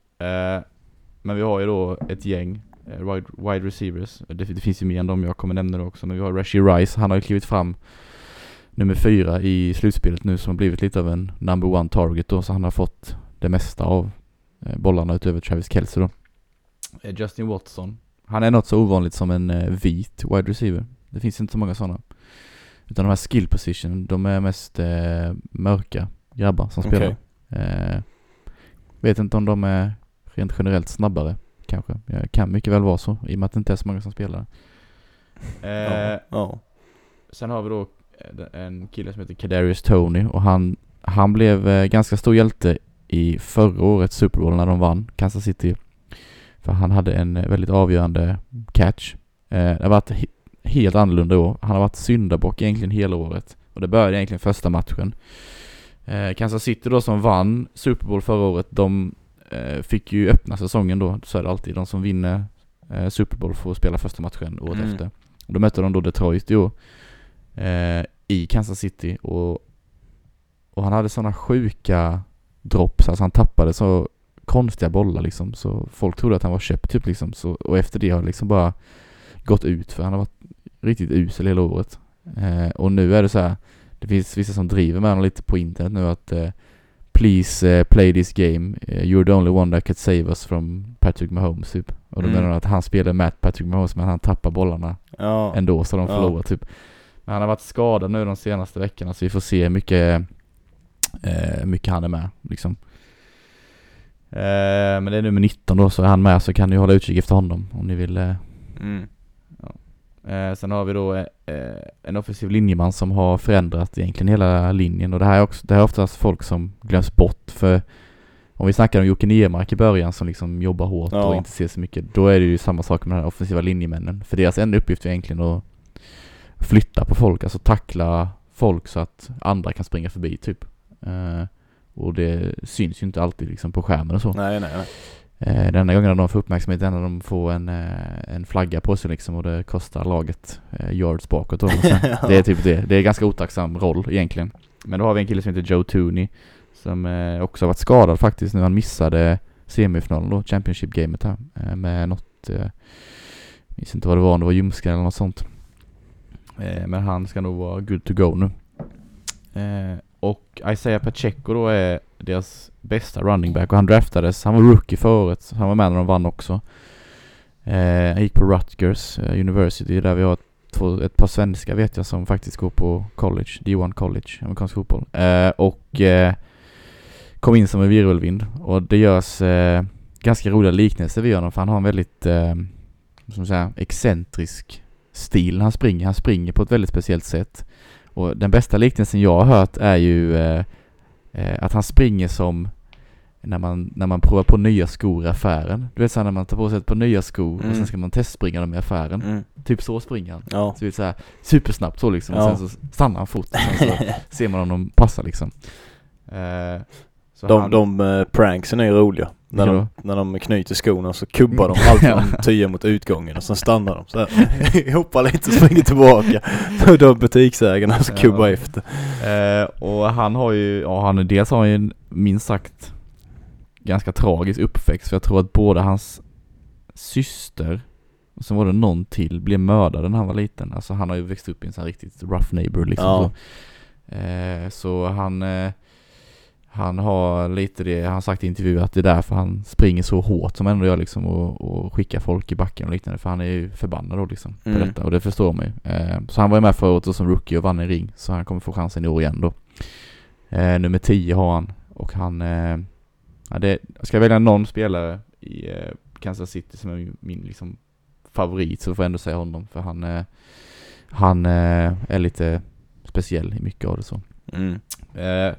Eh, men vi har ju då ett gäng eh, wide, wide receivers. Det, det finns ju mer än dem jag kommer nämna det också. Men vi har Rashee Rice, han har ju klivit fram nummer fyra i slutspelet nu som har blivit lite av en number one target då. Så han har fått det mesta av eh, bollarna utöver Travis Kelce då. Eh, Justin Watson, han är något så ovanligt som en eh, vit wide receiver. Det finns inte så många sådana. Utan de här skill position, de är mest eh, mörka grabbar som Okej. spelar. Eh, vet inte om de är rent generellt snabbare kanske. Jag kan mycket väl vara så i och med att det inte är så många som spelar. Eh, Ja. Ja. Sen har vi då en kille som heter Kadarius Toney och han, han blev eh, ganska stor hjälte i förra årets Super Bowl när de vann Kansas City. För han hade en eh, väldigt avgörande catch. Eh, det har varit he- helt annorlunda år. Han har varit syndabock egentligen hela året. Och det började egentligen första matchen. Eh, Kansas City då som vann Super Bowl förra året, de eh, fick ju öppna säsongen då. Så är det alltid de som vinner eh, Super Bowl får spela första matchen året Mm. efter. Och då mötte de då Detroit i år. Eh, i Kansas City och, och han hade sådana sjuka drops, alltså han tappade så konstiga bollar liksom, så folk trodde att han var köpt typ liksom, så, och efter det har liksom bara gått ut för han har varit riktigt usel hela året. Eh, och nu är det så här, det finns vissa som driver med honom lite på internet nu att eh, please uh, play this game, uh, you're the only one that could save us from Patrick Mahomes typ. Och då Mm. menar de att han spelar med Patrick Mahomes men han tappar bollarna Ja. ändå så de Ja. förlorar typ. Men han har varit skadad nu de senaste veckorna så vi får se hur mycket, eh, mycket han är med liksom. Eh, men det är nummer nitton då, så är han med så kan ni hålla utkik efter honom om ni vill. Eh. Mm. Eh, sen har vi då eh, en offensiv linjeman som har förändrat egentligen hela linjen och det här är också, det här är oftast folk som glöms bort för om vi snackar om Jocke Niemark i början som liksom jobbar hårt Ja. och inte ser så mycket, då är det ju samma sak med de här offensiva linjemännen. För deras enda uppgift är egentligen att flytta på folk, alltså tackla folk så att andra kan springa förbi typ. Eh, och det syns ju inte alltid liksom på skärmen och så. Nej, nej, nej. Eh, den enda gången de får uppmärksamhet är när de får en, eh, en flagga på sig liksom och det kostar laget eh, yards bakåt. Då. Det är typ det. Det är ganska otacksam roll egentligen. Men då har vi en kille som heter Joe Tooney som eh, också har varit skadad faktiskt nu. Han missade semifinalen då, Championship-gamet här eh, med något, eh, jag minns inte vad det var, om det var ljumskar eller något sånt. Eh, men han ska nog vara good to go nu. Eh, och Isaiah Pacheco då är deras bästa running back och han draftades, han var rookie förra året, så han var med när de vann också. Eh, han gick på Rutgers eh, University där vi har två, ett par svenskar vet jag som faktiskt går på college, D one college, amerikansk fotboll. Eh, och eh, kom in som en virvelvind och det görs eh, ganska roliga liknelser vid honom för han har en väldigt eh, som säga, excentrisk stil när han springer. Han springer på ett väldigt speciellt sätt. Och den bästa liknelsen jag har hört är ju eh, eh, att han springer som när man, när man provar på nya skor i affären. Du vet så här, när man tar på sig ett par nya skor Mm. och sen ska man testspringa dem i affären. Mm. Typ så springer han. Ja. Så det är så här supersnabbt så liksom. Ja. Och sen så stannar han fort. Och sen så ser man om de passar liksom. Eh, så De, han, de uh, pranksen är ju roliga. När Ja. de, när de knyter skorna så kubbar de allt från tio mot utgången och sen stannar de så här. Hoppar lite och springer tillbaka. Så de butiksägarna så kubbar Ja. efter. Eh, och han har ju, ja han dels har ju en minst sagt ganska tragisk uppväxt. För jag tror att både hans syster och sen var det någon till blev mördad när han var liten. Alltså han har ju växt upp i en sån här riktigt rough neighbor liksom. Ja. Så, eh, så han eh, han har lite det, han har sagt i intervjuer att det är därför han springer så hårt som ändå gör liksom och, och skickar folk i backen och liknande, för han är ju förbannad då liksom på Mm. detta, och det förstår man ju. Eh, så han var ju med förra året då som rookie och vann en ring, så han kommer få chansen i år igen då. Eh, nummer tio har han, och han eh, ja, det, ska jag välja någon spelare i eh, Kansas City som är min, min liksom favorit, så får jag ändå säga honom, för han eh, han eh, är lite speciell i mycket av det så. Mm. Eh,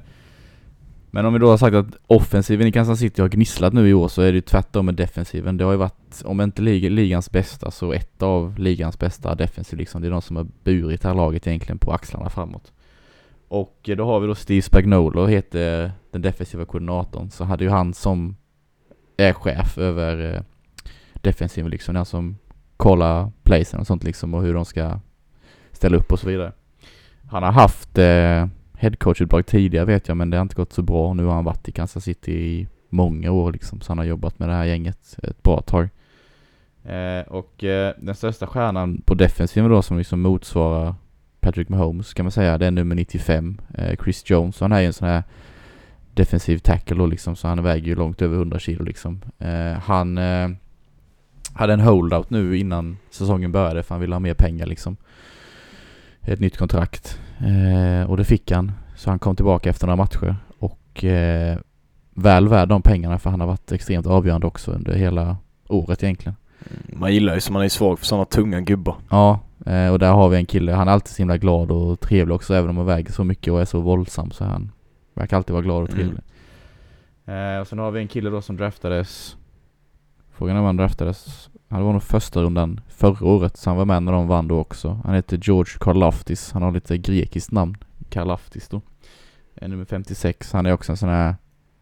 Men om vi då har sagt att offensiven i Kansas City har gnisslat nu i år, så är det ju tvärtom med defensiven. Det har ju varit, om inte lig- ligans bästa, så ett av ligans bästa defensiv liksom. Det är de som har burit det här laget egentligen på axlarna framåt. Och då har vi då Steve Spagnuolo, heter den defensiva koordinatorn. Så hade ju han som är chef över eh, defensiven liksom, den som kollar placen och sånt liksom, och hur de ska ställa upp och så vidare. Han har haft eh, headcoach-utdrag tidigare vet jag, men det har inte gått så bra. Nu har han varit i Kansas City i många år liksom, så han har jobbat med det här gänget ett bra tag. Eh, och eh, den största stjärnan på defensiven då, som liksom motsvarar Patrick Mahomes kan man säga, det är nummer nittiofem, eh, Chris Jones. Han är ju en sån här defensiv tackle då liksom, så han väger ju långt över hundra kilo liksom. Eh, han eh, hade en holdout nu innan säsongen började, för han ville ha mer pengar liksom. Ett nytt kontrakt. Eh, och det fick han. Så han kom tillbaka efter några matcher. Och eh, väl värd de pengarna, för han har varit extremt avgörande också under hela året egentligen. Man gillar ju som man är svag för sådana tunga gubbar. Ja, eh, och där har vi en kille. Han är alltid så himla glad och trevlig också, även om han väger så mycket och är så våldsam, så han verkar alltid vara glad och trevlig. Mm. Eh, och sen har vi en kille då som draftades. Frågan är om han draftades. Han var nog första rundan förra året, så han var med när de vann då också. Han heter George Karlaftis. Han har lite grekiskt namn. Karlaftis då. Eh, nummer femtiosex. Han är också en sån här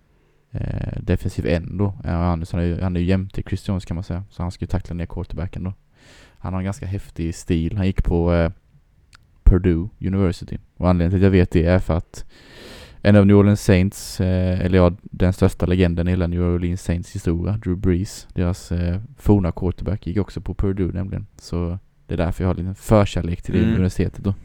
eh, defensiv end då. Ja, han, han, är ju, han är ju jämte Chris Jones kan man säga. Så han ska ju tackla ner quarterbacken då. Han har en ganska häftig stil. Han gick på eh, Purdue University. Och anledningen till att jag vet det är för att en av New Orleans Saints, eh, eller ja, den största legenden i hela New Orleans Saints historia, Drew Brees, deras eh, forna quarterback, gick också på Purdue nämligen. Så det är därför jag har lite förkärlek till det Mm. universitetet då.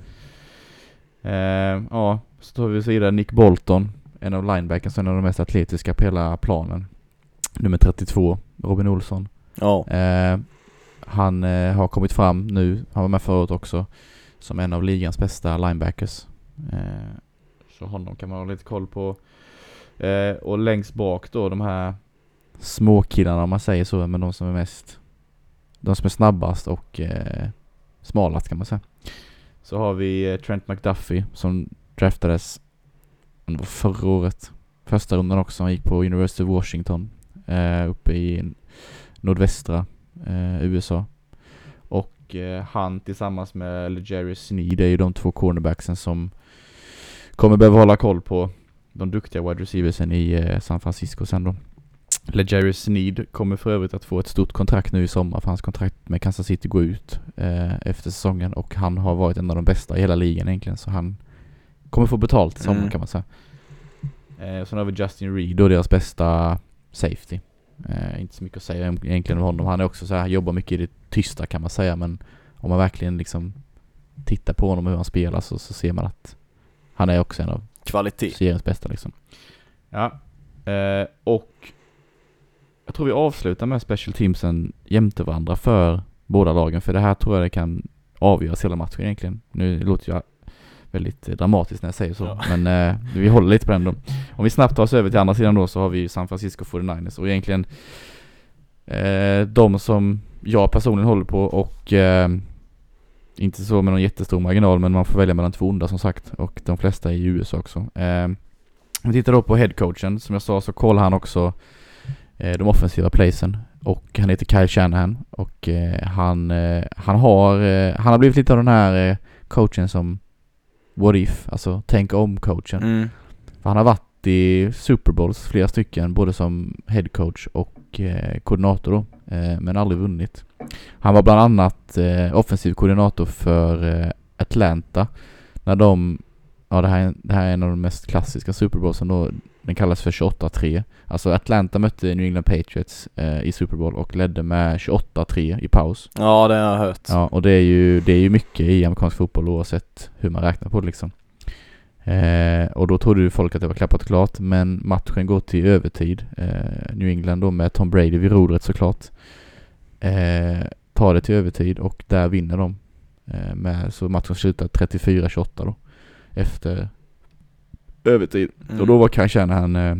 Eh, ja, så tar vi vidare Nick Bolton, en av linebackers, en av de mest atletiska på hela planen. Nummer trettiotvå, Robin Olsson. Ja. Eh, han eh, har kommit fram nu, han var med förut också, som en av ligans bästa linebackers. Eh, Så honom kan man ha lite koll på. Eh, och längst bak då, de här små killarna om man säger så, men de som är mest, de som är snabbast och eh, smalast kan man säga. Så har vi eh, Trent McDuffie som draftades förra året. Första rundan också. Han gick på University of Washington eh, uppe i nordvästra eh, U S A. Och eh, han tillsammans med Jerry Sneed är ju de två cornerbacksen som kommer behöva hålla koll på de duktiga wide receiversen i eh, San Francisco sen då. Jerry Sneed kommer för övrigt att få ett stort kontrakt nu i sommar, för hans kontrakt med Kansas City går ut eh, efter säsongen, och han har varit en av de bästa i hela ligan egentligen, så han kommer få betalt i sommar mm. kan man säga. Eh, och sen har vi Justin Reed då, deras bästa safety. Eh, inte så mycket att säga egentligen om honom. Han är också så här, jobbar mycket i det tysta kan man säga, men om man verkligen liksom tittar på honom och hur han spelar så, så ser man att han är också en av kvalitet seriens bästa liksom. Ja. Eh, och jag tror vi avslutar med special teamsen jämte varandra för båda lagen, för det här tror jag det kan avgöras hela matchen egentligen. Nu låter jag väldigt dramatiskt när jag säger så, ja. men eh, vi håller lite på den då. Om vi snabbt tar oss över till andra sidan då, så har vi San Francisco fyrtionioers, och egentligen eh, de som jag personligen håller på, och eh, inte så med någon jättestor marginal, men man får välja mellan två onda som sagt, och de flesta i U S A också. Eh, Om vi tittar då på headcoachen, som jag sa så kollar han också eh, de offensiva playsen. Och han heter Kyle Shanahan. Och eh, han, eh, han, har, eh, han har blivit lite av den här eh, coachen som what if, alltså tänk om coachen. Mm. För han har varit i Super Bowls flera stycken, både som headcoach och eh, koordinator då, eh, men aldrig vunnit. Han var bland annat eh, offensiv koordinator för eh, Atlanta när de, ja det här, det här är en av de mest klassiska Super Bowlsen då, den kallas för tjugoåtta tre. Alltså Atlanta mötte New England Patriots eh, i Super Bowl och ledde med tjugoåtta tre i paus. Ja, det har jag hört. Ja, och det är ju, det är ju mycket i amerikansk fotboll oavsett hur man räknar på det liksom. Eh, och då trodde ju folk att det var klappat klart, men matchen går till övertid. Eh, New England då med Tom Brady vid rodret såklart. Eh, tar det till övertid och där vinner de. Eh, med, så matchen slutar trettiofyra tjugoåtta då. Efter övertid. Mm. Och då var Kyle Shanahan eh,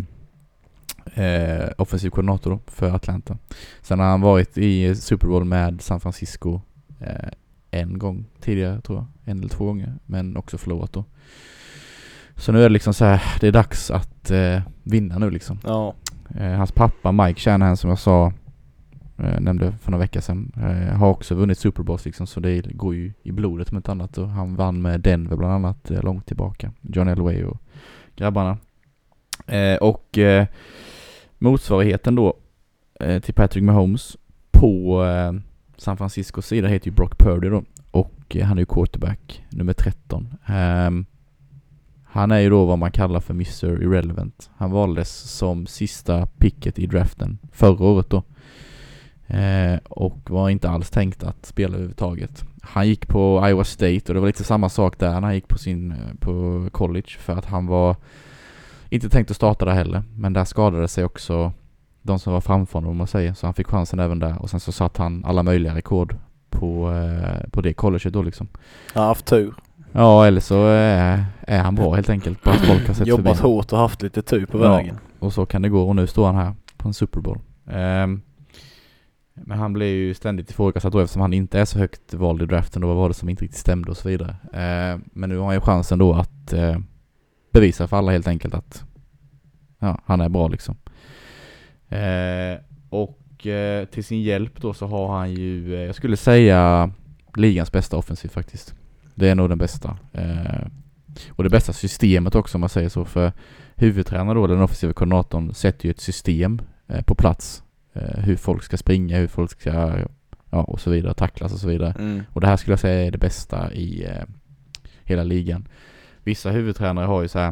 eh, offensiv koordinator då för Atlanta. Sen har han varit i Super Bowl med San Francisco eh, en gång tidigare tror jag. En eller två gånger. Men också förlorat då. Så nu är det liksom så här, det är dags att eh, vinna nu liksom. Ja. Eh, hans pappa Mike Shanahan, som jag sa, eh, nämnde för några veckor sedan, eh, har också vunnit Super Bowls liksom, så det går ju i blodet om ett annat. Och han vann med Denver bland annat eh, långt tillbaka. John Elway och grabbarna. Eh, och eh, motsvarigheten då eh, till Patrick Mahomes på eh, San Franciscos sida heter ju Brock Purdy då. Och eh, han är ju quarterback nummer tretton. Um, Han är ju då vad man kallar för mister Irrelevant. Han valdes som sista picket i draften förra året då. Eh, och var inte alls tänkt att spela överhuvudtaget. Han gick på Iowa State och det var lite samma sak där när han gick på sin på college, för att han var inte tänkt att starta där heller. Men där skadade sig också de som var framför honom, om man säger. Så han fick chansen även där. Och sen så satt han alla möjliga rekord på, eh, på det colleget då liksom. Han har haft tur. Ja, eller så är, är han bra helt enkelt. Bara att folk har sett jobbat förbi. hårt och haft lite tur på Ja, vägen. och så kan det gå. Och nu står han här på en Super Bowl. Um, men han blev ju ständigt ifrågasatt då, eftersom han inte är så högt vald i draften. Då var det som inte riktigt stämde och så vidare. Uh, men nu har han ju chansen då att uh, bevisa för alla helt enkelt att ja, han är bra liksom. Uh, och uh, till sin hjälp då så har han ju, uh, jag skulle säga, ligans bästa offensiv faktiskt. Det är nog den bästa. Eh, och det bästa systemet också, om man säger så. För huvudtränaren då, den offensiva koordinatorn, sätter ju ett system eh, på plats. Eh, hur folk ska springa, hur folk ska, ja, och så vidare, tacklas och så vidare. Mm. Och det här skulle jag säga är det bästa i eh, hela ligan. Vissa huvudtränare har ju så här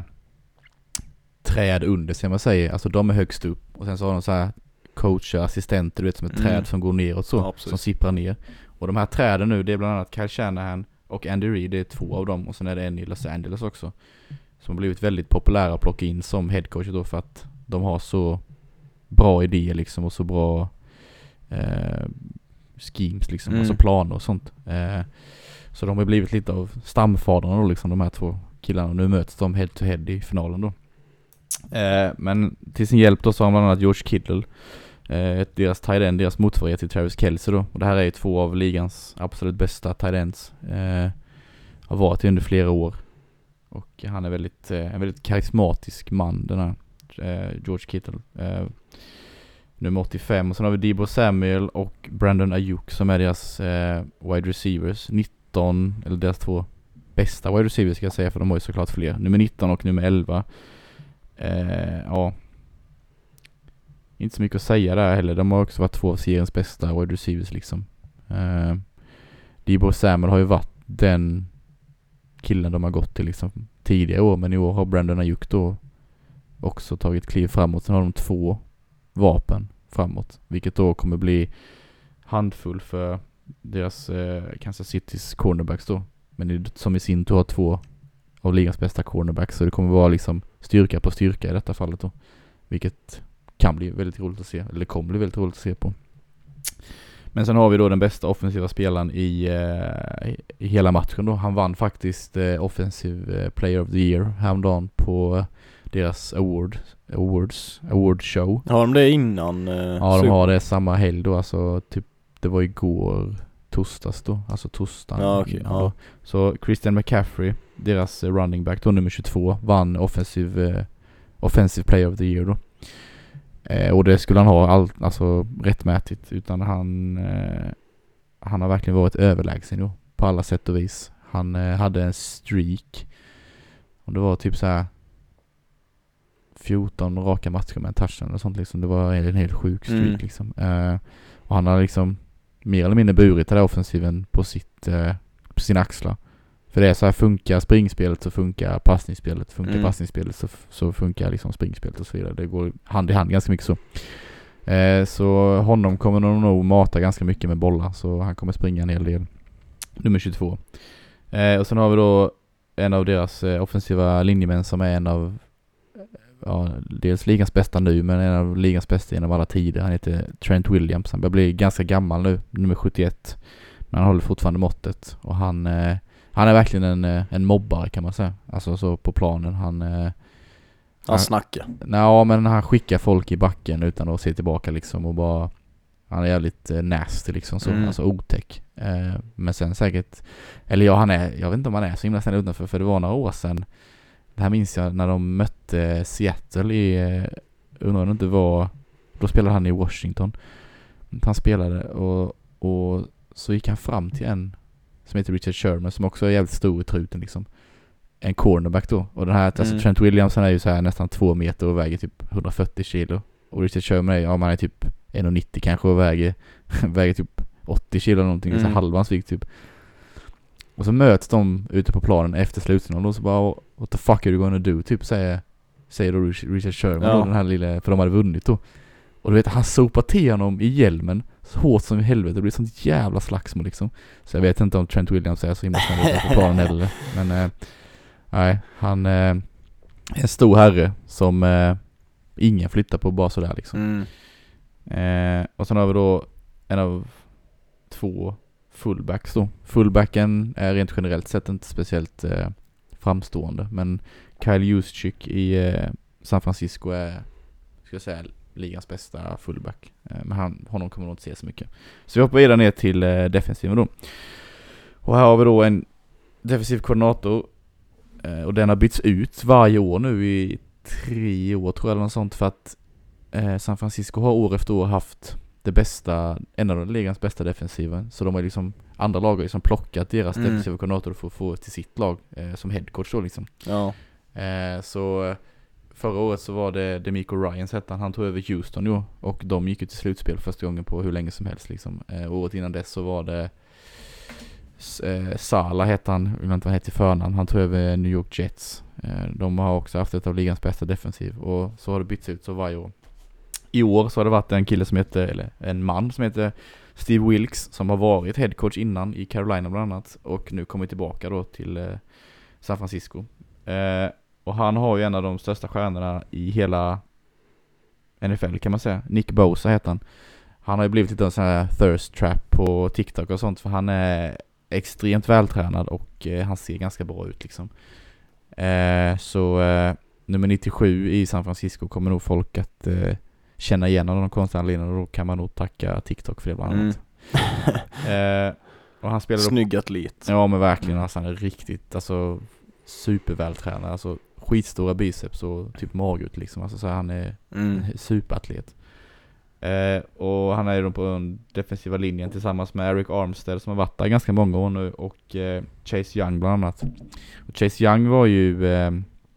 träd under sig, man säger. Alltså de är högst upp. Och sen så har de så här coacher, assistenter, du vet, som ett mm. träd som går neråt så. Ja, som sipprar ner. Och de här träden nu, det är bland annat Kyle Shanahan och Andy Reid, det är två av dem. Och sen är det en i Los Angeles också, som har blivit väldigt populära att plocka in som headcoach då, för att de har så bra idéer liksom, och så bra eh, schemes liksom, mm. alltså planer och sånt. Eh, så de har blivit lite av stamfaderna då liksom, de här två killarna. Och nu möts de head to head i finalen då. Eh, men till sin hjälp då så har man bland annat George Kittle, eh, deras tight end, deras motsvarighet till Travis Kelce då. Och det här är ju två av ligans absolut bästa tight ends. Eh, har varit under flera år. Och han är väldigt, eh, en väldigt karismatisk man, den här eh, George Kittle. Eh, nummer åttiofem. Och sen har vi Deebo Samuel och Brandon Ayuk som är deras eh, wide receivers. nitton, eller deras två bästa wide receivers ska jag säga, för de har ju såklart fler. Nummer nitton och nummer elva. Eh, ja. Inte så mycket att säga där heller. De har också varit två av seriens bästa wide receivers liksom. Eh, Deebo Samuel har ju varit den killen de har gått till liksom tidigare år, men i år har Brandon Ayuk då också tagit kliv framåt. Sen har de två vapen framåt, vilket då kommer bli handfull för deras eh, Kansas Citys cornerbacks då. Men det, som i sin tur har två av ligans bästa cornerbacks, så det kommer vara liksom styrka på styrka i detta fallet då, vilket kan bli väldigt roligt att se, eller kommer bli väldigt roligt att se på. Men sen har vi då den bästa offensiva spelaren i, eh, i hela matchen då. Han vann faktiskt eh, Offensive Player of the Year häromdagen på eh, deras award, awards, award show. Har de det innan? Eh, ja, de har det samma helg då. Alltså typ, det var igår torsdags då. Alltså torsdagen. Ja, okay, ja. Så Christian McCaffrey, deras running back då, nummer tjugotvå, vann Offensive, eh, Offensive Player of the Year då. Eh, och det skulle han ha all, alltså rättmätigt, utan han eh, han har verkligen varit överlägsen då, på alla sätt och vis. Han eh, hade en streak och det var typ så här fjorton raka matcher med en touchdown och sånt liksom. Det var en helt sjuk streak mm. liksom. Eh, och han har liksom mer eller mindre burit den där offensiven på sitt eh, på sina axlar. För det är så här, funkar springspelet så funkar passningsspelet, funkar mm. passningsspelet så, så funkar liksom springspelet och så vidare. Det går hand i hand ganska mycket så. Eh, så honom kommer de nog mata ganska mycket med bollar, så han kommer springa en hel del. Nummer tjugotvå. Eh, och sen har vi då en av deras eh, offensiva linjemän som är en av ja, dels ligans bästa nu, men en av ligans bästa genom alla tider. Han heter Trent Williams. Han börjar bli ganska gammal nu, nummer sjuttioett. Men han håller fortfarande måttet. Och han, eh, han är verkligen en, en mobbare kan man säga. Alltså så på planen. Han, eh, han, han snackar. Ja, men han skickar folk i backen utan att se tillbaka liksom. Och bara, han är jävligt eh, nasty liksom. Så, mm. Alltså otäck. Eh, men sen säkert, eller ja, han är, jag vet inte om han är så himla snäll utanför. För det var några år sedan. Det här minns jag när de mötte Seattle i, undrar om det inte var, då spelade han i Washington. Han spelade och, och så gick han fram till en som heter Richard Sherman, som också är jävligt stor i truten liksom. En cornerback då. Och den här, mm. alltså Trent Williams, han är ju så här nästan två meter och väger typ hundrafyrtio kilo. Och Richard Sherman är, ja, man är typ en komma nittio kanske och väger, väger typ åttio kilo eller någonting. Mm. Så halvans vikt typ. Och så möts de ute på planen efter slutningen och då så bara, what the fuck are you gonna do? Typ säger, säger då Richard Sherman, ja. Då, den här lilla, för de hade vunnit då. Och du vet, han sopar till honom i hjälmen så hårt som i helvete. Det blir sånt jävla slagsmål liksom. Så jag vet inte om Trent Williams är så himla snäll på planen heller. Men eh, nej, han eh, är en stor herre som eh, ingen flyttar på bara sådär liksom. Mm. Eh, och sen har vi då en av två fullbacks då. Fullbacken är rent generellt sett inte speciellt eh, framstående, men Kyle Juszczyk i eh, San Francisco är, ska jag säga, ligans bästa fullback. Eh, men han, honom kommer nog inte se så mycket. Så vi hoppar vidare ner till eh, defensiven då. Och här har vi då en defensiv koordinator eh, och den har bytts ut varje år nu i tre år tror jag eller något sånt, för att eh, San Francisco har år efter år haft det bästa, en av de ligans bästa defensiven. Så de har liksom, andra lag har liksom plockat deras mm. defensiva koordinator för att få till sitt lag eh, som headcoach då liksom. Ja. Eh, så förra året så var det DeMeco Ryans hette han, han tog över Houston ju, och de gick ju till slutspel första gången på hur länge som helst liksom. Eh, året innan dess så var det eh, Sala hette han, jag vet inte vad han hette i förnamn, han tog över New York Jets. Eh, de har också haft ett av ligans bästa defensiv, och så har det bytts ut så varje år. I år så har det varit en kille som heter, eller en man som heter Steve Wilkes, som har varit headcoach innan i Carolina bland annat, och nu kommer tillbaka då till eh, San Francisco. Eh, och han har ju en av de största stjärnorna i hela N F L kan man säga. Nick Bosa heter han. Han har ju blivit lite en sån här thirst trap på TikTok och sånt, för han är extremt vältränad och eh, han ser ganska bra ut liksom. Eh, så eh, nummer nittiosju i San Francisco kommer nog folk att eh, känna igen av de konstiga anledningarna, och då kan man nog tacka TikTok för det bland annat. Mm. eh, och han spelar snygg atlet. Ja, men verkligen, alltså, han är riktigt alltså supervältränad, alltså skitstora biceps och typ magut liksom, alltså så han är mm. en superatlet. Eh, och han är ju på den defensiva linjen tillsammans med Eric Armstead som har varit där ganska många år nu, och eh, Chase Young bland annat. Och Chase Young var ju eh,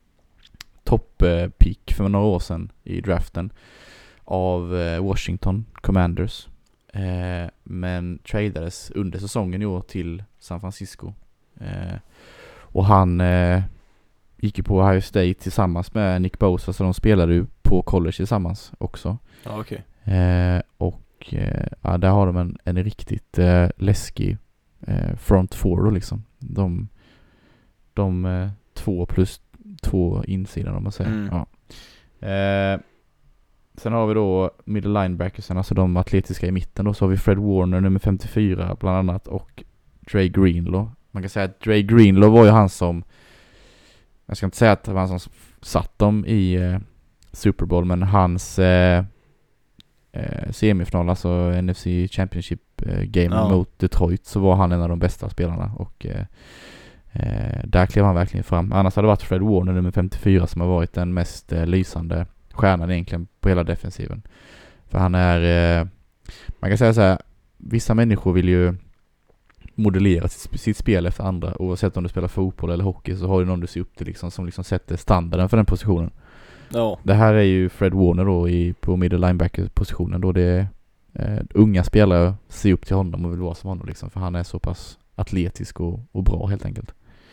topp eh, pick för några år sedan i draften av eh, Washington Commanders, eh, men tradades under säsongen i år till San Francisco, eh, och han eh, gick ju på Ohio State tillsammans med Nick Bosa, så de spelade ju på college tillsammans också. Ja, okej. Eh, och eh, ja, där har de en, en riktigt eh, läskig eh, front four då liksom. De, de eh, två plus två insidan om man säger. Mm. Ja. Eh, sen har vi då middle linebackers, alltså de atletiska i mitten då, så har vi Fred Warner nummer femtiofyra bland annat, och Dre Greenlaw. Man kan säga att Dre Greenlaw var ju han som, jag ska inte säga att det var han som satt dem i eh, Super Bowl, men hans eh, eh, semifinal, alltså N F C Championship eh, game ja. mot Detroit, så var han en av de bästa spelarna, och eh, Eh, där klev han verkligen fram. Annars hade det varit Fred Warner nummer femtiofyra som har varit den mest eh, lysande stjärnan egentligen på hela defensiven. För han är, eh, man kan säga så här, vissa människor vill ju modellera sitt, sitt spel efter andra. Oavsett om du spelar fotboll eller hockey så har du någon du ser upp till liksom, som liksom sätter standarden för den positionen. Ja. Det här är ju Fred Warner då i, på middle linebacker-positionen då det är eh, unga spelare ser upp till honom och vill vara som honom liksom, för han är så pass atletisk och, och bra helt enkelt.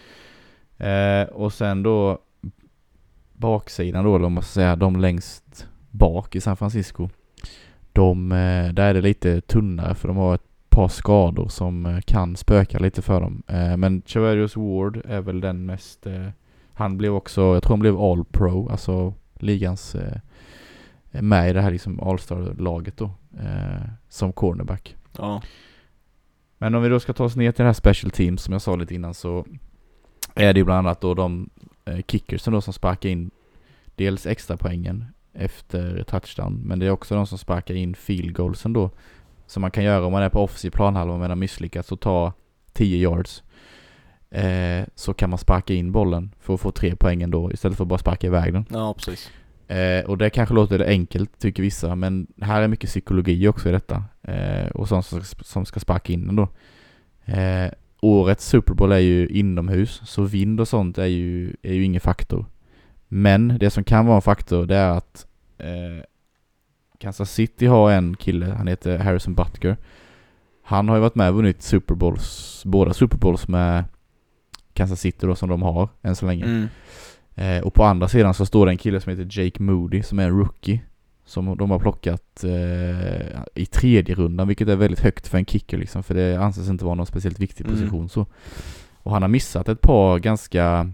Eh, och sen då baksidan då, eller om man ska säga de längst bak i San Francisco, de, eh, där är det lite tunnare för de har ett par skador som eh, kan spöka lite för dem. Eh, men Charvarius Ward är väl den mest, eh, han blev också, jag tror han blev All Pro, alltså ligans eh, med i det här liksom All-Star-laget då, eh, som cornerback. Ja. Men om vi då ska ta oss ner till det här special teams som jag sa lite innan, så är det ju bland annat då de eh, kickers då som sparkar in dels extra poängen efter touchdown, men det är också de som sparkar in field goalsen då, som man kan göra om man är på offensiv planhalva men har misslyckats och ta tio yards. Eh, så kan man sparka in bollen för att få tre poängen då istället för att bara sparka iväg den. Ja, precis. Eh, och det kanske låter det enkelt tycker vissa, men här är mycket psykologi också i detta. Eh, och sånt som, som ska sparka in den då. Eh, årets Super Bowl är ju inomhus, så vind och sånt är ju, är ju ingen faktor. Men det som kan vara en faktor, det är att eh, Kansas City har en kille, han heter Harrison Butker. Han har ju varit med och vunnit Super Bowls, båda Super Bowls med Kansas City då, som de har än så länge. Mm. Eh, och på andra sidan så står det en kille som heter Jake Moody som är en rookie som de har plockat eh, i tredje rundan, vilket är väldigt högt för en kicker liksom, för det anses inte vara någon speciellt viktig position. Mm. Så. Och han har missat ett par ganska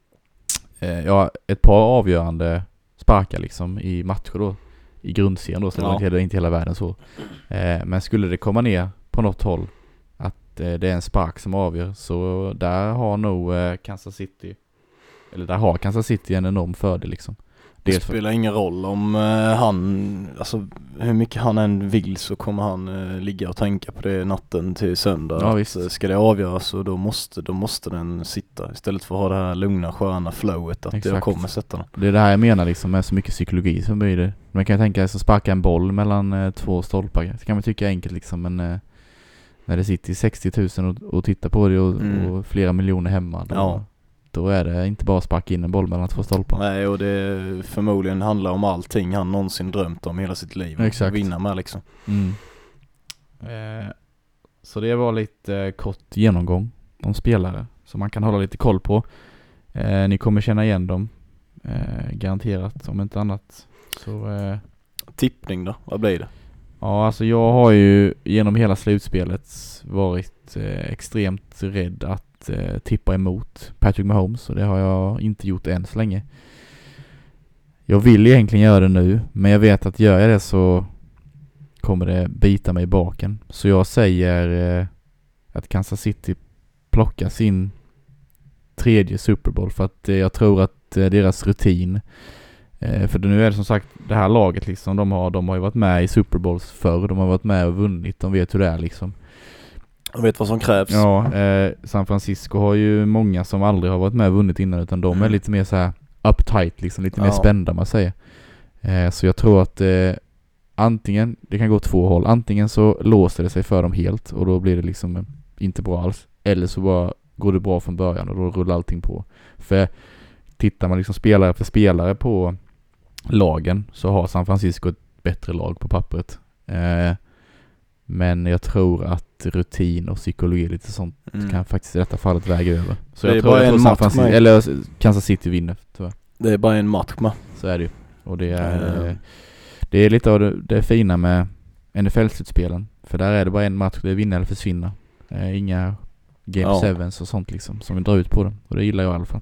eh, ja, ett par avgörande sparkar liksom i matcher då, i grundserien då, så ja. Det var inte hela världen så. Eh, men skulle det komma ner på något håll att eh, det är en spark som avgör, så där har nog eh, Kansas City eller där har Kansas City en enorm fördel liksom. Det spelar för... ingen roll om uh, han, alltså hur mycket han än vill, så kommer han uh, ligga och tänka på det natten till söndag. Ja, att, visst. Ska det avgöras, och då måste, då måste den sitta istället för att ha det här lugna, sköna flowet att Exakt. jag kommer sätta den. Det är det här jag menar liksom, med så mycket psykologi som blir det. Man kan tänka sig att sparka en boll mellan uh, två stolpar. Det kan man tycka är enkelt liksom, men uh, när det sitter sextio tusen och, och tittar på det och, mm. och flera miljoner hemma, då, ja. Då är det inte bara att sparka in en boll mellan två stolpar. Nej, och det förmodligen handlar om allting han någonsin drömt om hela sitt liv. Exakt. Vinna med liksom. Mm. Eh, så det var lite eh, kort genomgång om spelare som man kan hålla lite koll på. Eh, ni kommer känna igen dem. Eh, garanterat, om inte annat. Så, eh, tippning då? Vad blir det? Ja, alltså jag har ju genom hela slutspelet varit eh, extremt rädd att eh, tippa emot Patrick Mahomes, och det har jag inte gjort än så länge. Jag vill egentligen göra det nu, men jag vet att gör jag det så kommer det bita mig i baken. Så jag säger eh, att Kansas City plockar sin tredje Super Bowl, för att eh, jag tror att eh, deras rutin, eh, för nu är det som sagt det här laget liksom, de har, de har ju varit med i Super Bowls förr, de har varit med och vunnit, de vet hur det är liksom. De vet vad som krävs. Ja, eh, San Francisco har ju många som aldrig har varit med och vunnit innan, utan de mm. är lite mer så här uptight liksom, lite ja. mer spända man säger. Eh, så jag tror att eh, antingen, det kan gå två håll, antingen så låser det sig för dem helt och då blir det liksom eh, inte bra alls, eller så bara går det bra från början och då rullar allting på. För tittar man liksom spelare för spelare på lagen, så har San Francisco ett bättre lag på pappret. Eh, men jag tror att rutin och psykologi lite sånt mm. kan faktiskt i detta fallet väga över. Så det jag är tror bara att en San Francisco, eller Kansas City vinner tyvärr. Det är bara en match med. Så är det ju. Och det är, mm. det är lite av det, det fina med N F L-slutspelen. För där är det bara en match, det är vinna eller försvinna. Eh, inga Game ja. Sevens och sånt liksom som vi drar ut på det. Och det gillar jag i alla fall.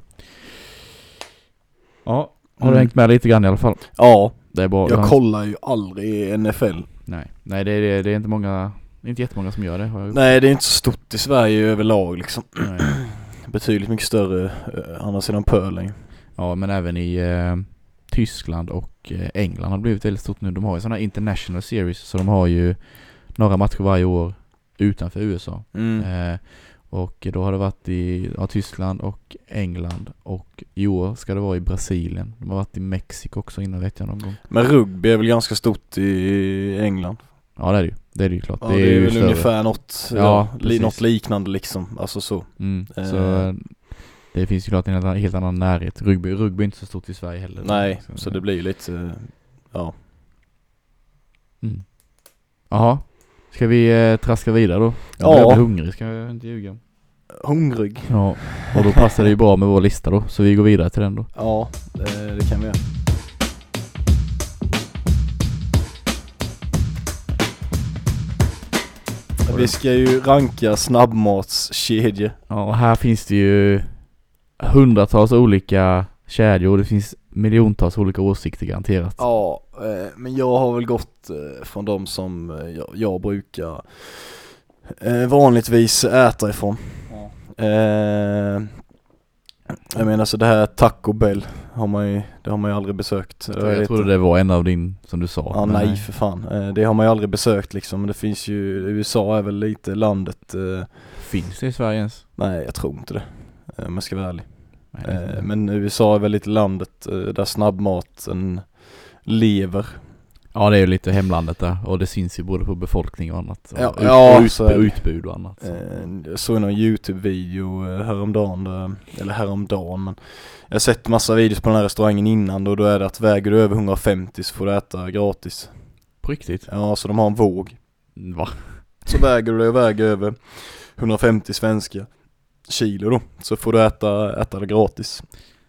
Ja, har mm. du hängt med lite grann i alla fall? Ja, det är bara, jag har... kollar ju aldrig N F L. Nej, Nej det, är, det är inte många, det är inte jättemånga som gör det. Har jag... Nej, det är inte så stort i Sverige överlag liksom. Nej. Betydligt mycket större eh, andra sidan pölen. Ja, men även i eh, Tyskland och eh, England har det blivit väldigt stort nu. De har ju sådana international series, så de har ju några matcher varje år utanför U S A. Mm. Eh, Och då har det varit i ja, Tyskland och England. Och i år ska det vara i Brasilien. De har varit i Mexiko också innan, vet jag någon gång. Men rugby är väl ganska stort i England? Ja, det är det ju. Det är det ju klart. Ja, det är, det är ju väl större. ungefär något, Ja, ja, precis. något liknande liksom. Alltså så. Mm, Eh. så det finns ju klart en helt- helt annan närhet. Rugby, rugby är inte så stort i Sverige heller. Nej, så, så det blir ju lite, eh, ja. Mm. Jaha. Ska vi eh, traska vidare då? Jag Ja. börjar bli hungrig, ska jag inte ljuga. Hungrig. Ja, och då passar det ju bra med vår lista då. Så vi går vidare till den då. Ja, det, det kan vi göra. Vi ska ju ranka snabbmatskedjor. Ja, och här finns det ju hundratals olika kedjor. Det finns miljontals olika åsikter garanterat. Ja, eh, men jag har väl gått eh, från de som eh, jag, jag brukar eh, vanligtvis äta ifrån. Ja. Eh, jag menar så det här Taco Bell har man ju, det har man ju aldrig besökt. Jag, jag trodde det var en av din som du sa. Ja, nej för fan. Eh, det har man ju aldrig besökt liksom. Men det finns ju, U S A är väl lite landet. Eh, Finns det i Sverige ens? nej, jag tror inte det. Eh, om jag ska vara ärlig. Nej, det är inte Eh, det. men U S A är väl lite landet eh, där snabbmaten lever. Ja, det är ju lite hemlandet där. Och det syns ju både på befolkning och annat. Och Ja, ut, ja, och ut, så är det. utbud och annat. Så. Eh, jag såg någon YouTube-video eh, häromdagen, där, eller häromdagen, men jag har sett massa videos på den här restaurangen innan och då är det att väger du över hundrafemtio så får du äta gratis. På riktigt? Ja, så de har en våg. Va? Så väger du dig och väger över hundrafemtio svenska kilo då, så får du äta, äta det gratis.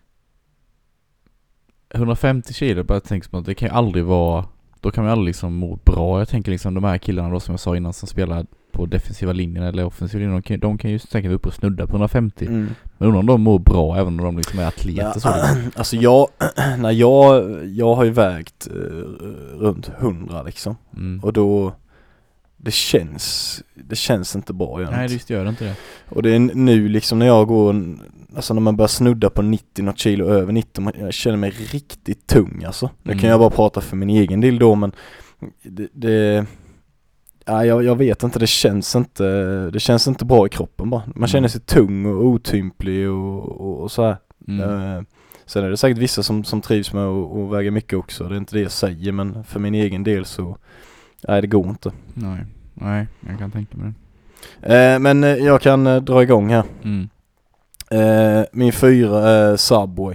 hundrafemtio kilo, bara tänker på att det kan ju aldrig vara, då kan man aldrig liksom må bra. Jag tänker liksom de här killarna då som jag sa innan som spelar på defensiva linjen eller offensiva linjen, de kan, de kan ju säkert vara uppe och snudda på hundrafemtio. Mm. Men undrar om de mår bra även om de liksom är atleter. Så. Alltså jag, när jag, jag har ju vägt eh, runt hundra liksom. Mm. Och då, det känns, det känns inte bra. Nej, det just gör det inte det. Och det är nu liksom när jag går, alltså när man börjar snudda på nittio något kilo över nittio, jag känner mig riktigt tung alltså. Nu Mm. kan jag bara prata för min egen del då, men det, det ja, jag, jag vet inte, det känns inte, det känns inte bra i kroppen bara. Man känner sig tung och otymplig och, och, och så här. Mm. Uh, sen är det säkert vissa som, som trivs med att, att väga mycket också, det är inte det jag säger, men för min egen del så, nej det går inte. Nej, nej, jag kan tänka mig Uh, men uh, jag kan uh, dra igång här. det. Mm. Uh, min fyra är Subway.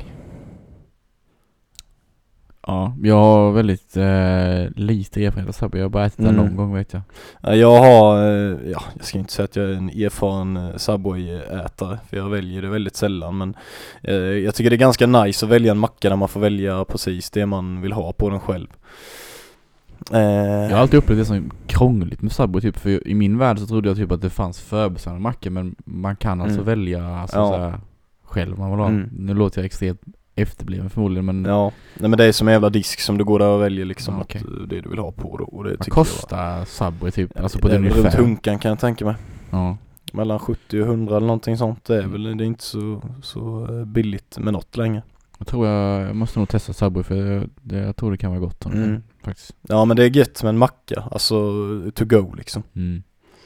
Ja, jag har väldigt eh, lite erfarenhet av Subway. Jag har bara ätit den Mm. någon gång, vet jag. Uh, jag har, uh, ja, jag ska inte säga att jag är en erfaren uh, Subway-ätare, för jag väljer det väldigt sällan, men uh, jag tycker det är ganska nice att välja en macka där man får välja precis det man vill ha på den själv. Uh, Jag har alltid upplevt det som krångligt med Subway typ, för i min värld så trodde jag typ att det fanns förbestämda mackor, men man kan alltså Mm. välja alltså, Ja. så här, själv man vill ha. Mm. Nu låter jag extremt efterbliven förmodligen, men Ja, nej men det är som en jävla disk som du går där och väljer liksom Ja, okej. att, uh, det du vill ha på då, och det vad tycker kostar Subway typ? jag, Alltså på det den är väl runt ungefär. hunkan kan jag tänka mig. Ja. Mellan sjuttio och hundra eller någonting sånt. Det är Mm. väl, det är inte så, så uh, billigt med något längre. Jag tror jag, jag måste nog testa Subway, för jag, det, jag tror det kan vara gott Mm. faktiskt. Ja, men det är gött med en macka, alltså to go liksom. Mm.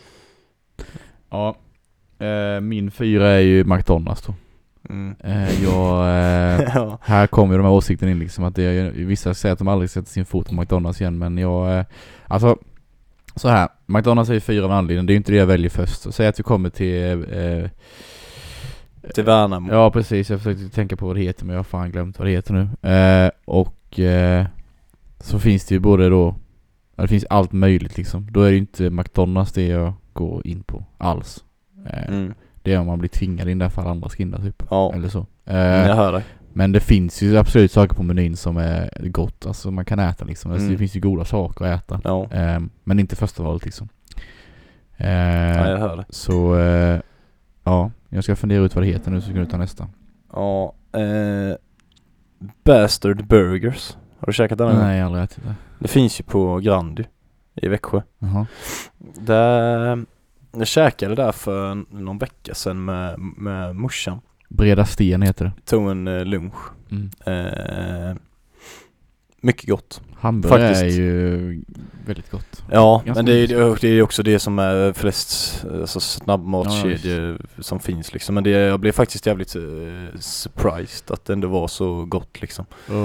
Ja, eh, min fyra är ju McDonald's då. Mm. Eh, jag, eh, Ja. här kommer ju de här åsikterna in liksom, att det är, vissa säger att de aldrig sätter sin fot på McDonald's igen, men jag, eh, alltså så här, McDonald's är ju fyra av anledningen, det är ju inte det jag väljer först. Så säg att vi kommer till eh, Till Värnamo. ja precis, jag försökte tänka på vad det heter, men jag har fan glömt vad det heter nu. Eh, och eh, så finns det ju både då, ja, det finns allt möjligt liksom. Då är det ju inte McDonald's det jag går in på alls. Eh, Mm. Det är om man blir tvingad in där för alla andra ska in där typ. Ja, Eller så. Eh, jag hör dig. Men det finns ju absolut saker på menyn som är gott. Alltså man kan äta liksom. Alltså, Mm. det finns ju goda saker att äta. Ja, Eh, men inte första valet liksom. Eh, ja jag hör dig. så eh, ja, jag ska fundera ut vad det heter nu så kan du ta nästa. Ja, eh, Bastard Burgers. Har du käkat den? här? Nej, jag har aldrig ätit det. Det finns ju på Grandi i Växjö. Jaha. Där, jag käkade där för någon vecka sedan med, med morsan. Breda Sten heter det. Tog en eh, lunch. Mm. Eh, mycket gott. Hamburgare Faktiskt. är ju väldigt gott. Ja, Ganska men det är, mysigt. det är också det som är flest alltså, snabbmatskedjor som finns liksom. Men det, jag blev faktiskt jävligt uh, surprised att det ändå var så gott liksom. Ja.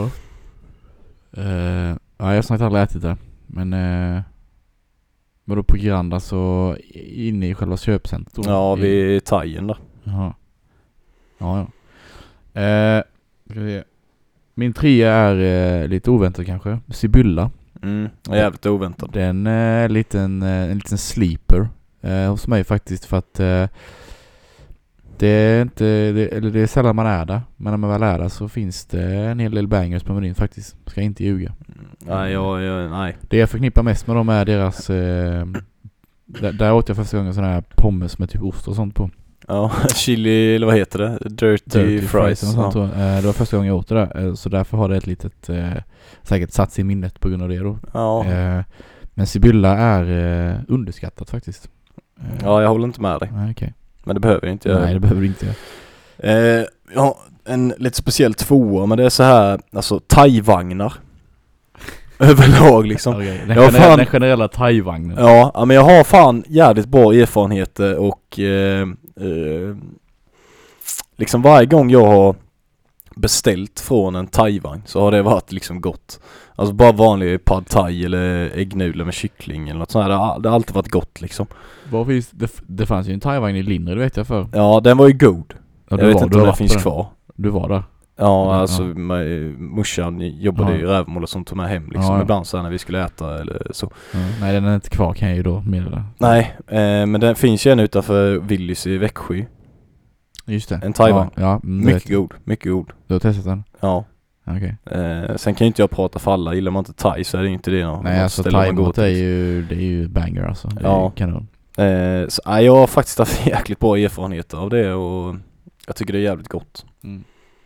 Uh, ja, jag har snart aldrig ätit det. Men uh, var då på Granda så inne i själva köpcentret? Ja, vid Thaien där. Jaha. Ja, ja. Uh, ska vi se. Min trea är uh, lite oväntad kanske. Sibylla. Mm, jävligt oväntad. Den är uh, liten, uh, en liten sleeper uh, hos mig faktiskt, för att uh, det är inte, det, eller det är sällan man är där, men när man väl är där så finns det en hel del bangers på menyn faktiskt. Ska inte ljuga. Mm, nej, jag, jag, nej. Det jag förknippar mest med dem är deras uh, där, där åt jag första gången sådana här pommes med typ ost och sånt på. Ja, chili, eller vad heter det? Dirty, Dirty fries. fries och sånt, ja. så. Uh, det var första gången jag åt det där, uh, så därför har det ett litet uh, säkert satt i minnet på grund av det då. Ja. Uh, men Sibylla är uh, underskattat faktiskt. Uh, Ja, jag håller inte med dig. uh, okay. Men det behöver jag inte göra. Nej, det behöver du inte göra. Eh, ja, en lite speciell tvåa, men det är så här, alltså thai-vagnar. Överlag liksom. Okay. Den, Ja, generella, fan. den generella thai-vagnen. Ja, ja, men jag har fan jävligt bra erfarenheter och eh, eh, liksom varje gång jag har beställt från en thai-vagn så har det varit liksom gott. Alltså bara vanlig pad thai eller äggnudlar med kyckling eller något sånt här. Det har, det har alltid varit gott liksom. Vad finns, det, det fanns ju en thai-vagn i Lindre, det vet jag för. Ja, den var ju god. Ja, Jag vet var, inte om det finns kvar. Du var där. Ja, alltså Ja. Med, morsan jobbade Ja. i Rävmål och sånt, tog med hem liksom Ja. ibland så här när vi skulle äta eller så. Ja. Nej, den är inte kvar kan jag ju då meddela. Nej, eh, men den finns ju en utanför Willys i Växjö. Just det. En thai-vagn. Ja, ja mm, Mycket vet. god, mycket god. Du har testat den? Ja. Okej. Eh, sen kan ju inte jag prata för alla. Gillar man inte thai så är det inte det. Någon, Nej, något alltså ställe man går thai-mat till. är ju, det är ju banger alltså. Det är Ja. ju kanon. Eh, så, nej, jag har faktiskt haft jäkligt bra erfarenheter av det och jag tycker det är jävligt gott. Mm.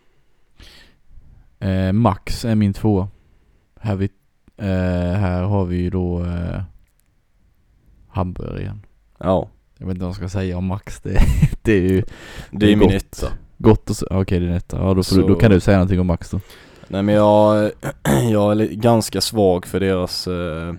Eh, Max är min två. Här, vi, eh, här har vi ju då eh, hamburgaren. Ja, Jag vet inte vad jag ska säga om Max. Det, det är ju det är är min gott. etta. gott och så. Okej, det är en etta. Ja, då, får Så- du, då kan du säga någonting om Max då. Nej, men jag, jag är li- ganska svag för deras eh,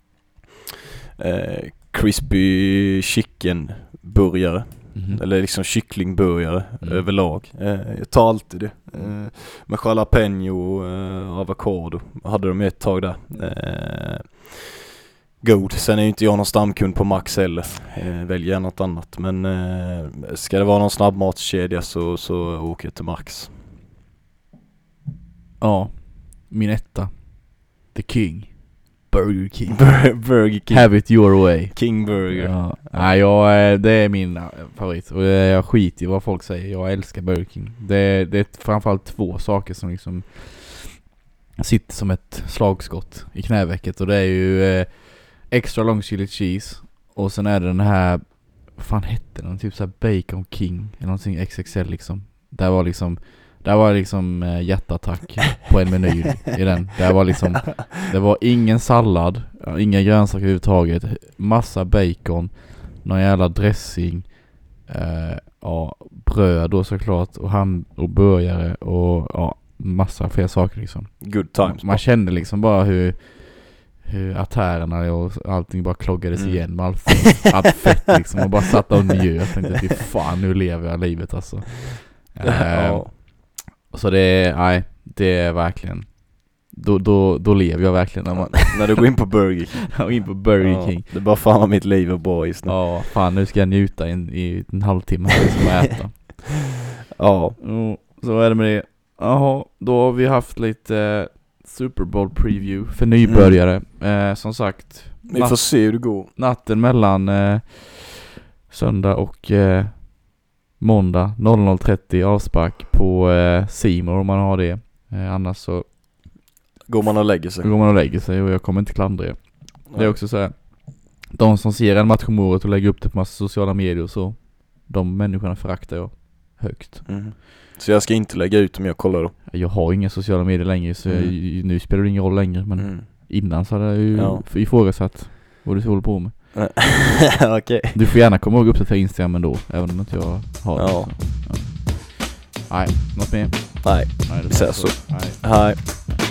eh, crispy chicken burgare. Mhm. Eller liksom kycklingburgare Mm. överlag. Eh, jag tar alltid det. Eh, med jalapeno eh, avokado. Hade de ett tag där. Eh, god. Sen är ju inte jag någon stamkund på Max heller. Eh, välj gärna något annat. Men eh, ska det vara någon snabbmatskedja så, så åker jag till Max. Ja, min etta. The King. Burger King. Burger King. Have it your way. King Burger. Ja. Nej, jag, det är min favorit. Och jag skiter i vad folk säger. Jag älskar Burger King. Det, det är framförallt två saker som liksom sitter som ett slagskott i knävecket. Och det är ju eh, extra long chili cheese. Och sen är det den här, vad fan hette den? Typ såhär Bacon King. Eller någonting X X L liksom. Det var liksom Där var liksom eh, hjärtattack på en meny i den. Det var liksom, det var ingen sallad, inga grönsaker överhuvudtaget, massa bacon, någon jävla dressing, eh, ja, bröd då såklart, och ham och burgare och ja, massa fler saker liksom. Good times. Man kände liksom bara hur hur artärerna och allting bara kloggades Mm. igen med all fett, allt fett liksom, och bara satt och njöt. Jag tänkte, fy fan, nu lever jag livet alltså. Eh, Ja. Så det är, nej, det är verkligen, då, då, då lever jag verkligen när man När du går in på Burger King. går in på Burger Ja, King. det är bara fan vad mitt liv är bra just nu. Ja, fan, nu ska jag njuta in, i en halvtimme här som jag äta. Ja. Mm, så är det med det. Jaha, då har vi haft lite eh, Super Bowl preview för nybörjare. Eh, som sagt, Vi får se hur det går. natten mellan eh, söndag och eh, måndag noll noll trettio avspark på eh, C More om man har det. Eh, annars så Går man och lägger sig. går man och lägger sig och jag kommer inte klandra er. Det är också så här, de som ser en match om året och lägger upp det på massa sociala medier och så, de människorna föraktar jag högt. Mm. Så jag ska inte lägga ut om jag kollar då. Jag har inga sociala medier längre så Mm. jag, nu spelar det ingen roll längre, men Mm. innan så hade jag ju Ja. ifrågasatt vad du håller på med. Okej. Du får gärna komma ihåg upp till Instagram ändå, även om inte jag har det. Ja. Ja. Nej, något mer? Nej, Nej, det vi säger var så. Nej. Hej.